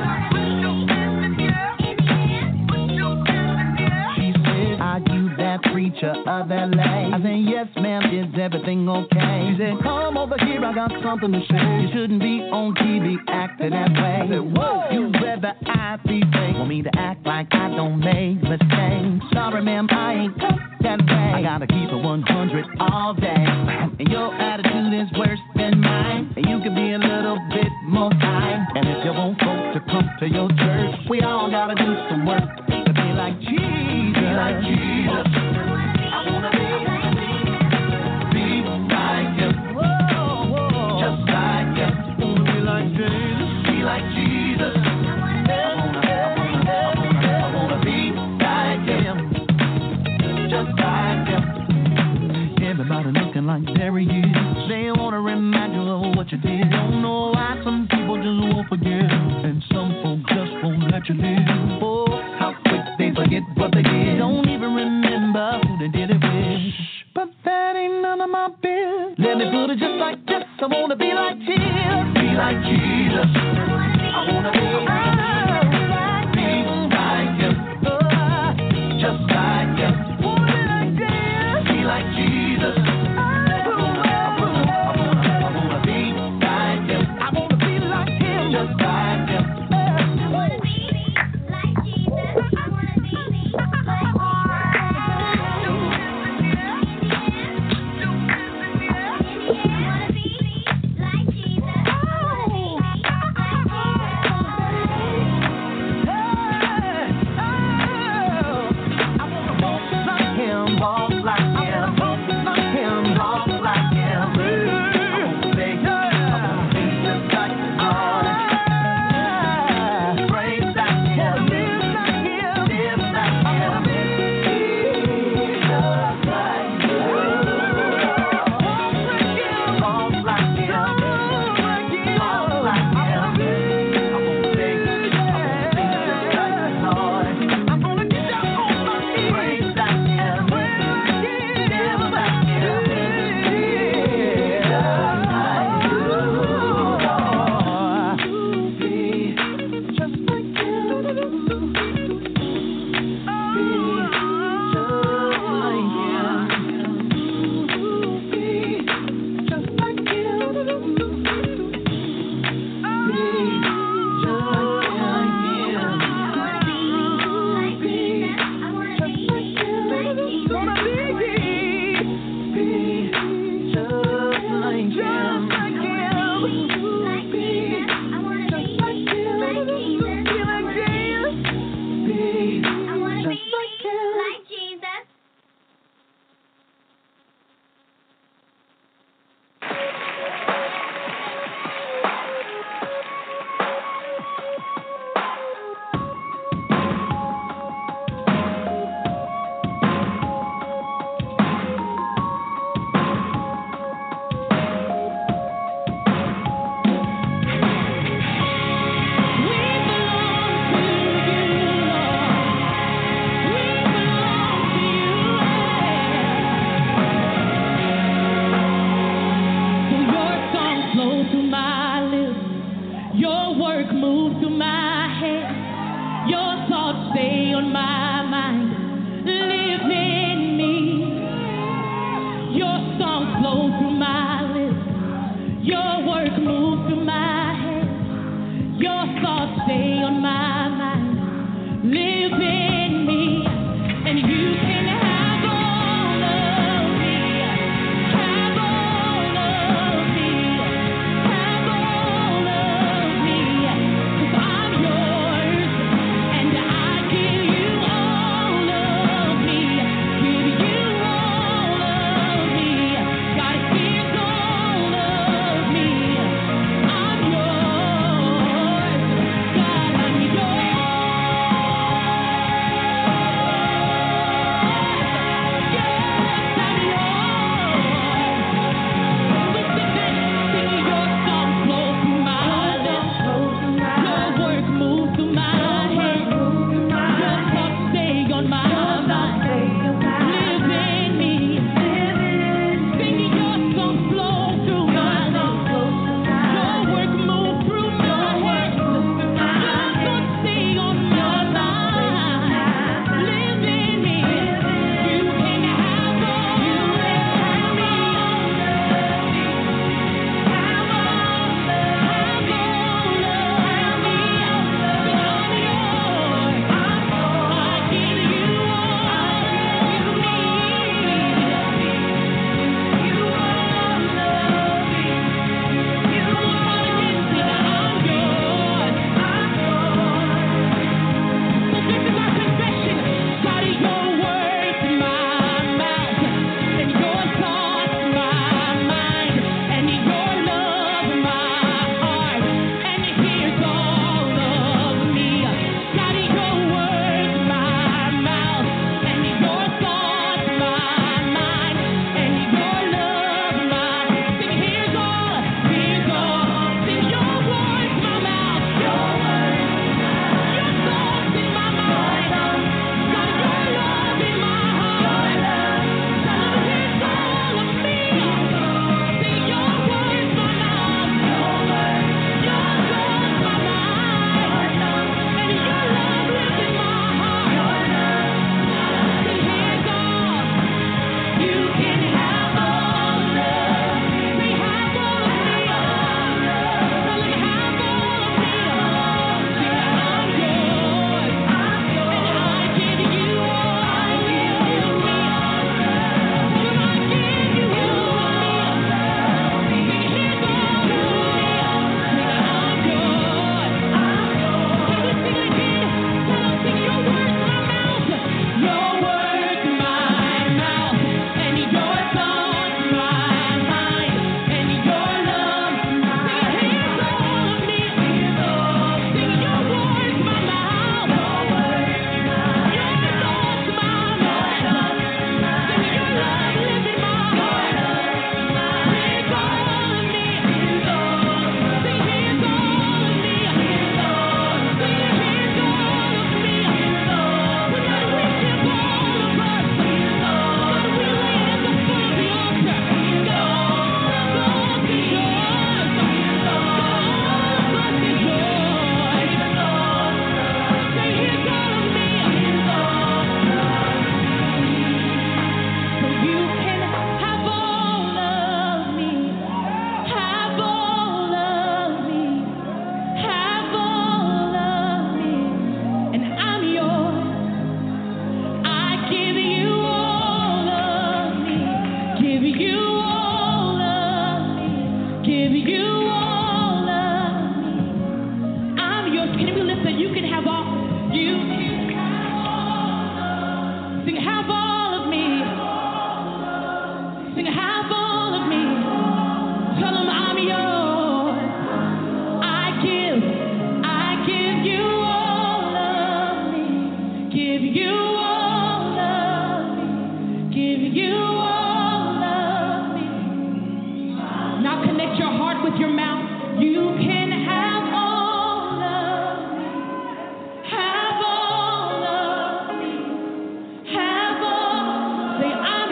She said, are you that preacher of L A? I said, yes, ma'am, is everything okay? She said, come over here, I got something to say. You shouldn't be on T V acting that way. I said, whoa, you rather I be fake. Want me to act like I don't make mistakes. Sorry, ma'am, I ain't that way. I gotta keep it one hundred all day. And your attitude is worse than mine. And you can be a little bit more kind. And if you want folks to come to your church, we all gotta do some work to be like Jesus. Be like Jesus. I wanna be like Jesus. Be like him. Whoa, whoa. Just like him. Wanna be like Jesus. Be like Jesus. I wanna be I wanna be like him. Just like him. Everybody looking like there he is. They wanna remind you of what you did. Don't know why some people just won't forget, and some folks just won't let you live. Oh, how quick they forget what they did. Don't even remember who they did it with. But that ain't none of my biz. Let me put it just like this. I wanna be like Jesus. Be like Jesus. I wanna be like Be like him. Just like him. Be like Jesus. I wanna be like him. I wanna be like him. Just like him. I wanna be like Jesus. I wanna be like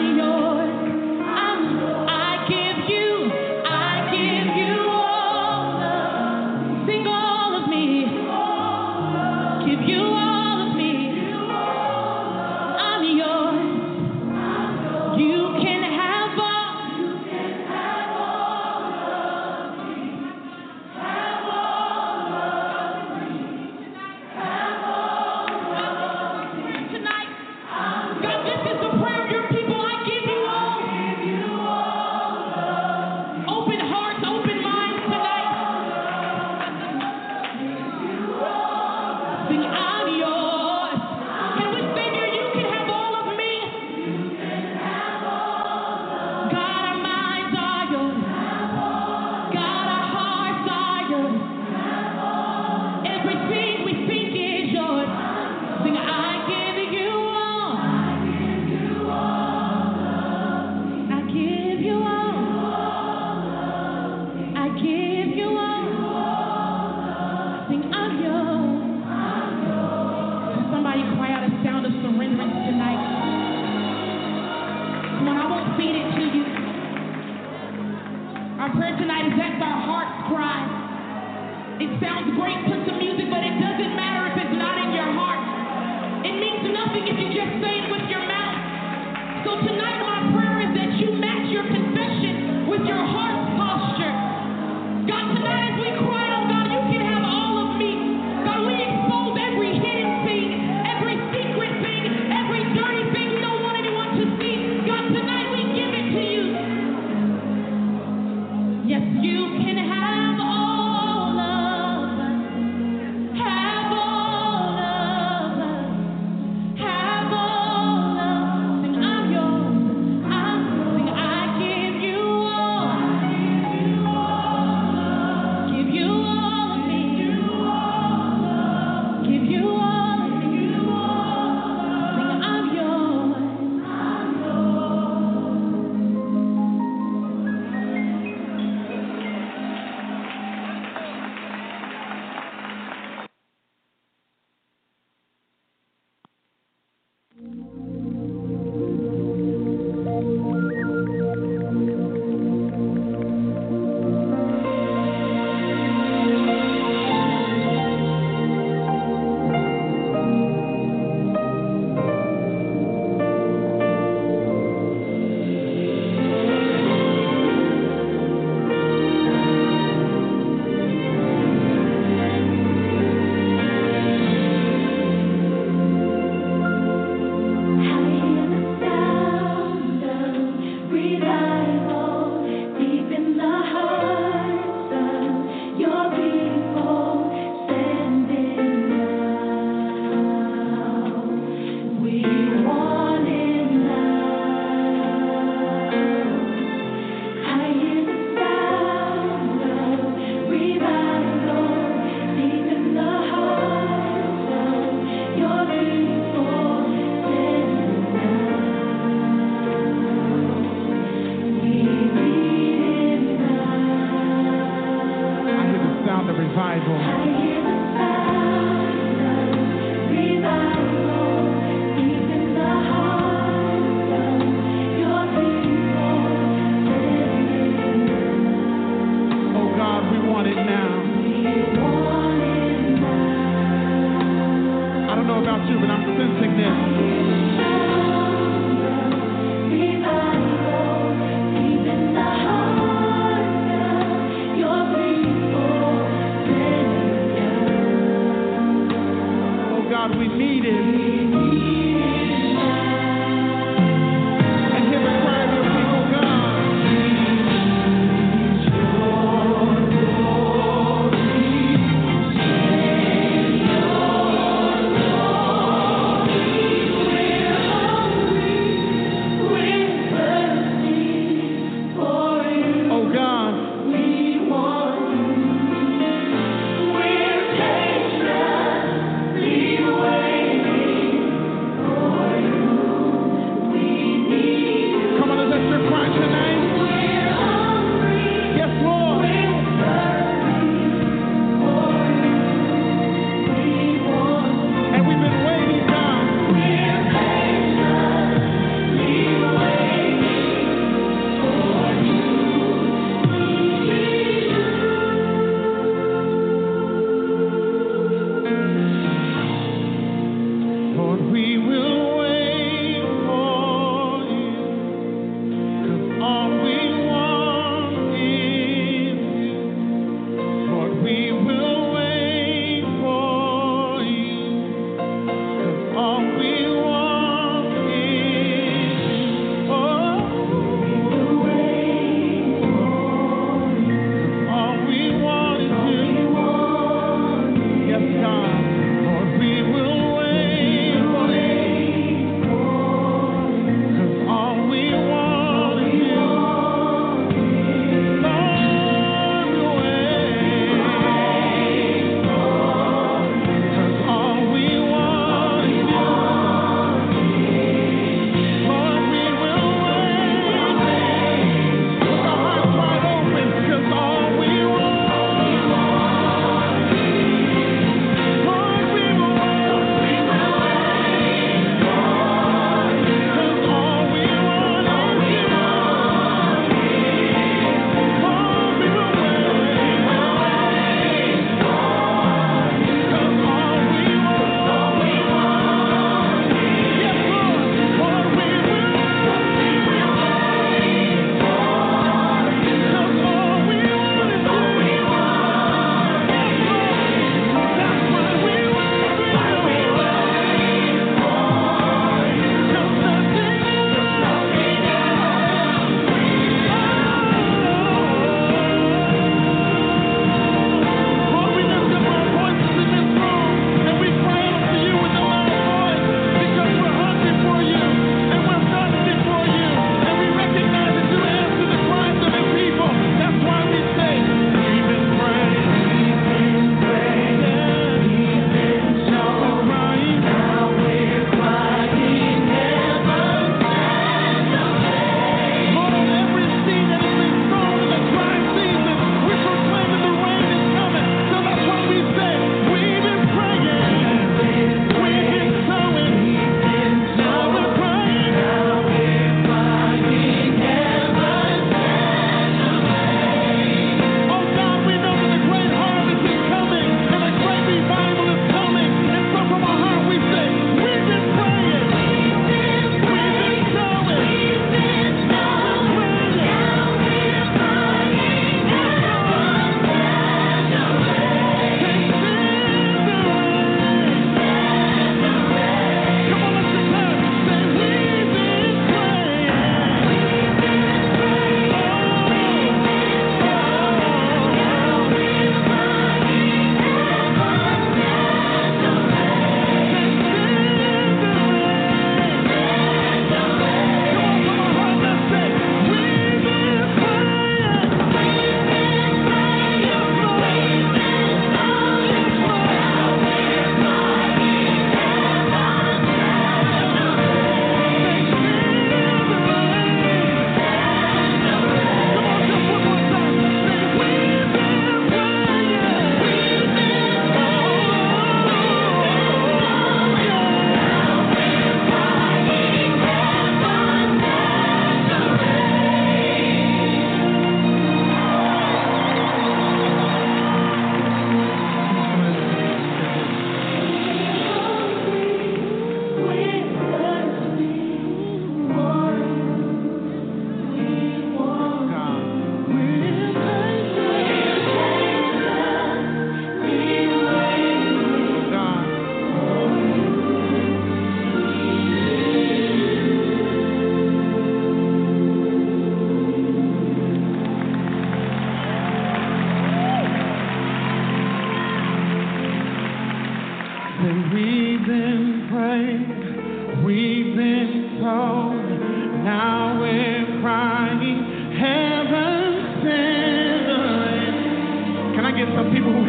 Give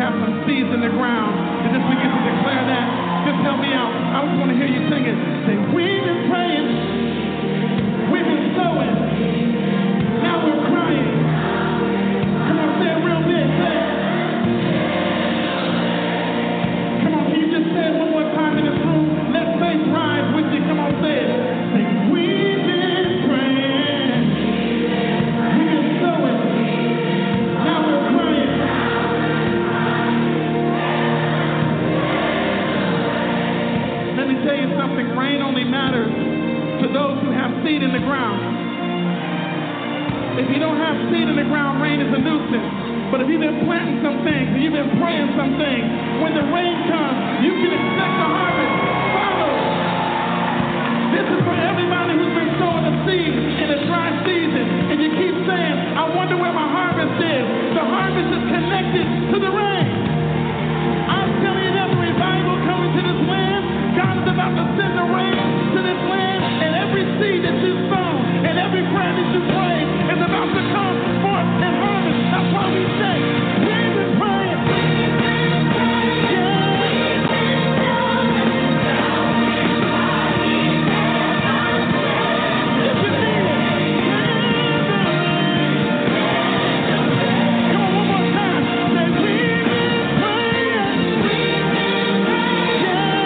have some seeds in the ground, and just begin to declare that. Just help me out. I just want to hear you sing it. Say, we've been praying, we've been sowing, now we're crying. Come on, say it real big. Say it. Come on, can you just say it one more time in this room? Let faith rise with you. Come on, say it. Say, we've been praying, we've been sowing, now we're crying. Let me tell you something. Rain only matters to those who have seed in the ground. If you don't have seed in the ground, rain is a nuisance. But if you've been planting some things and you've been praying some things, when the rain comes, you can expect the harvest. Follow. This is for everybody who's been sowing a seed in a dry season, and you keep saying, I wonder where my harvest is. The harvest is connected to the rain. I'm telling you, there's a revival coming to this land. God is about to send the rain to this land, and every seed that you sow and every prayer that you pray is about to come forth and harvest. That's why we say, we've been praying. We've been praying. Yeah. If you need it, come on, one more time. Say, we've been praying. We've been praying.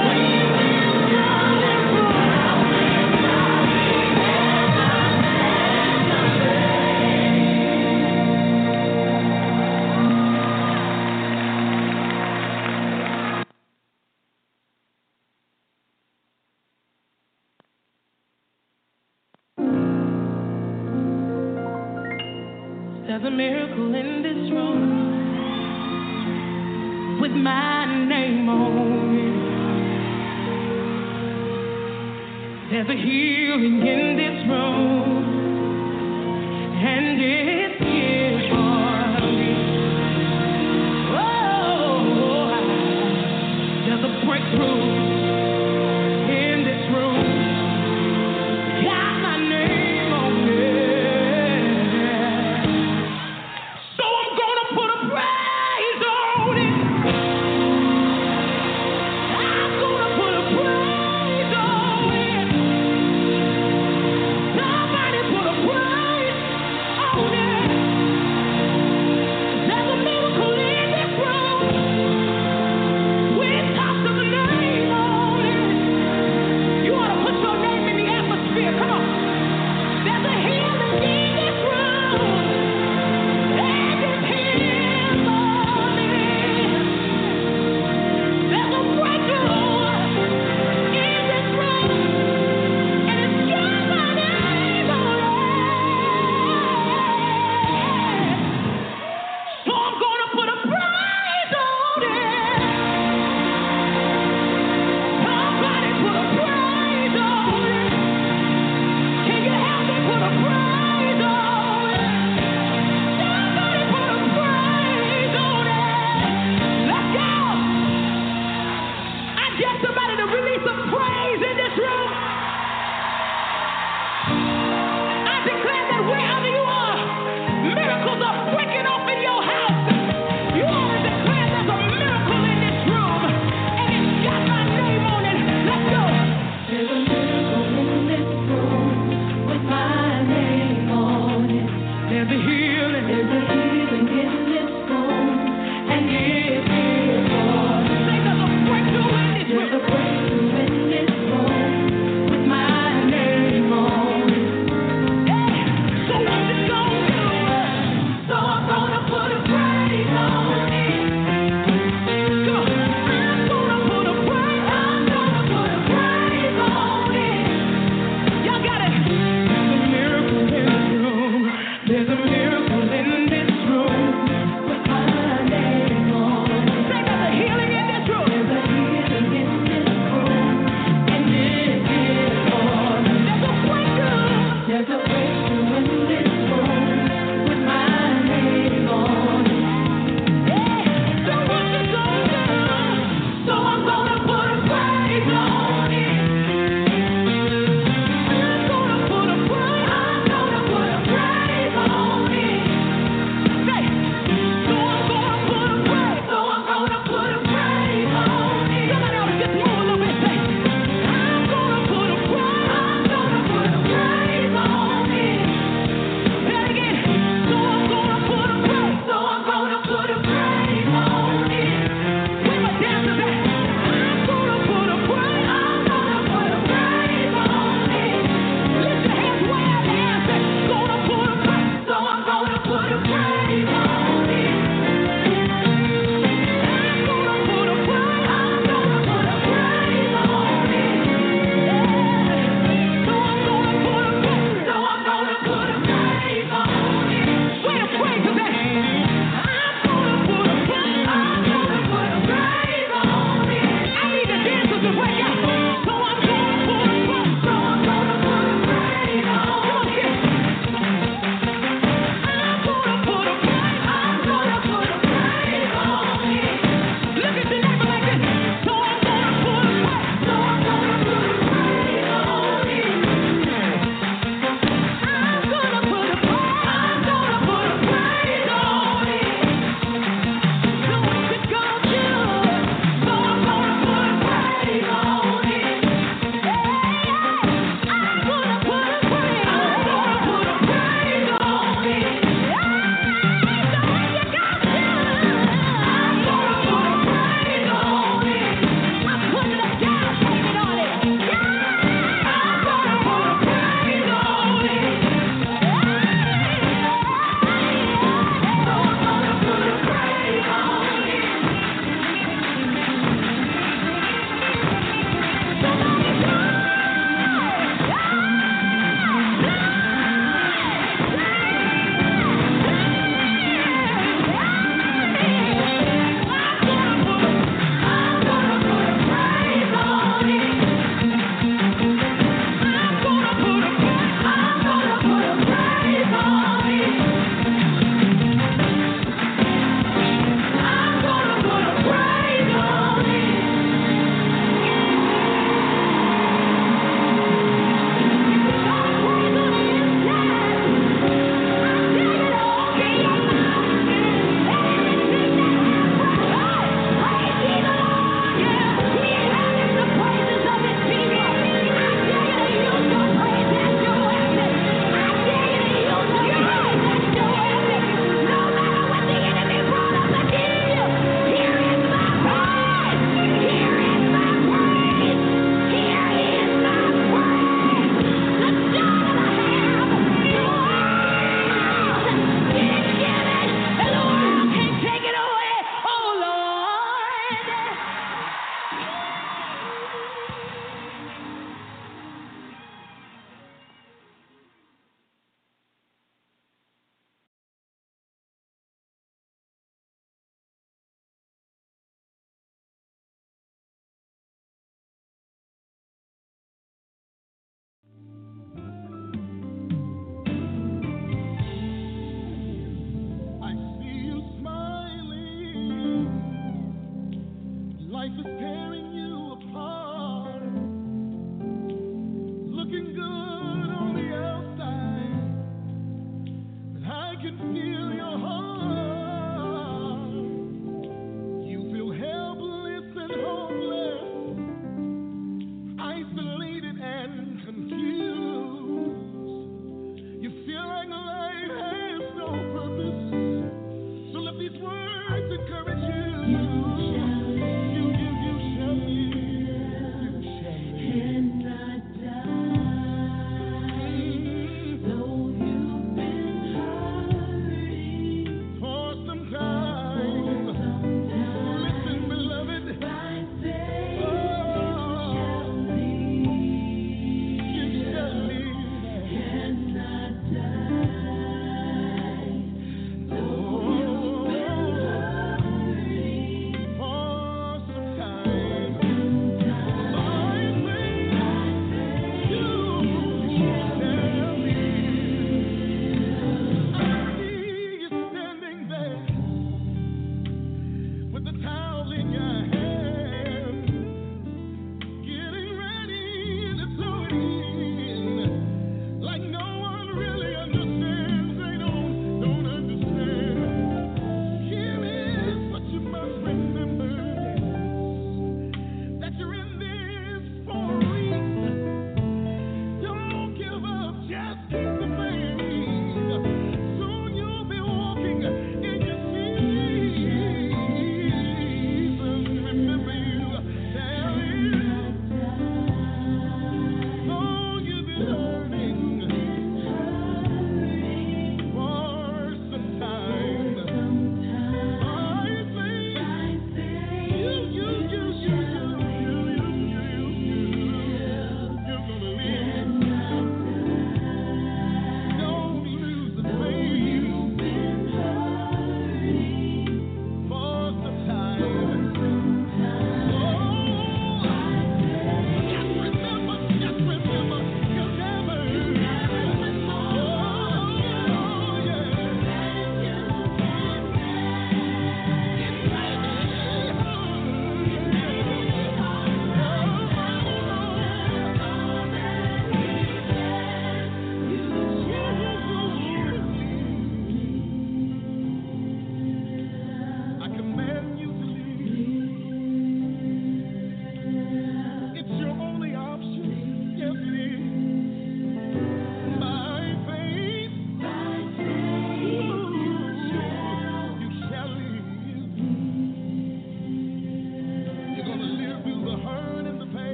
There's a miracle in this room with my name on it. There's a healing in this room, and it's here for me. Oh, there's a breakthrough in this room. Got my name on it. There's a breakthrough in this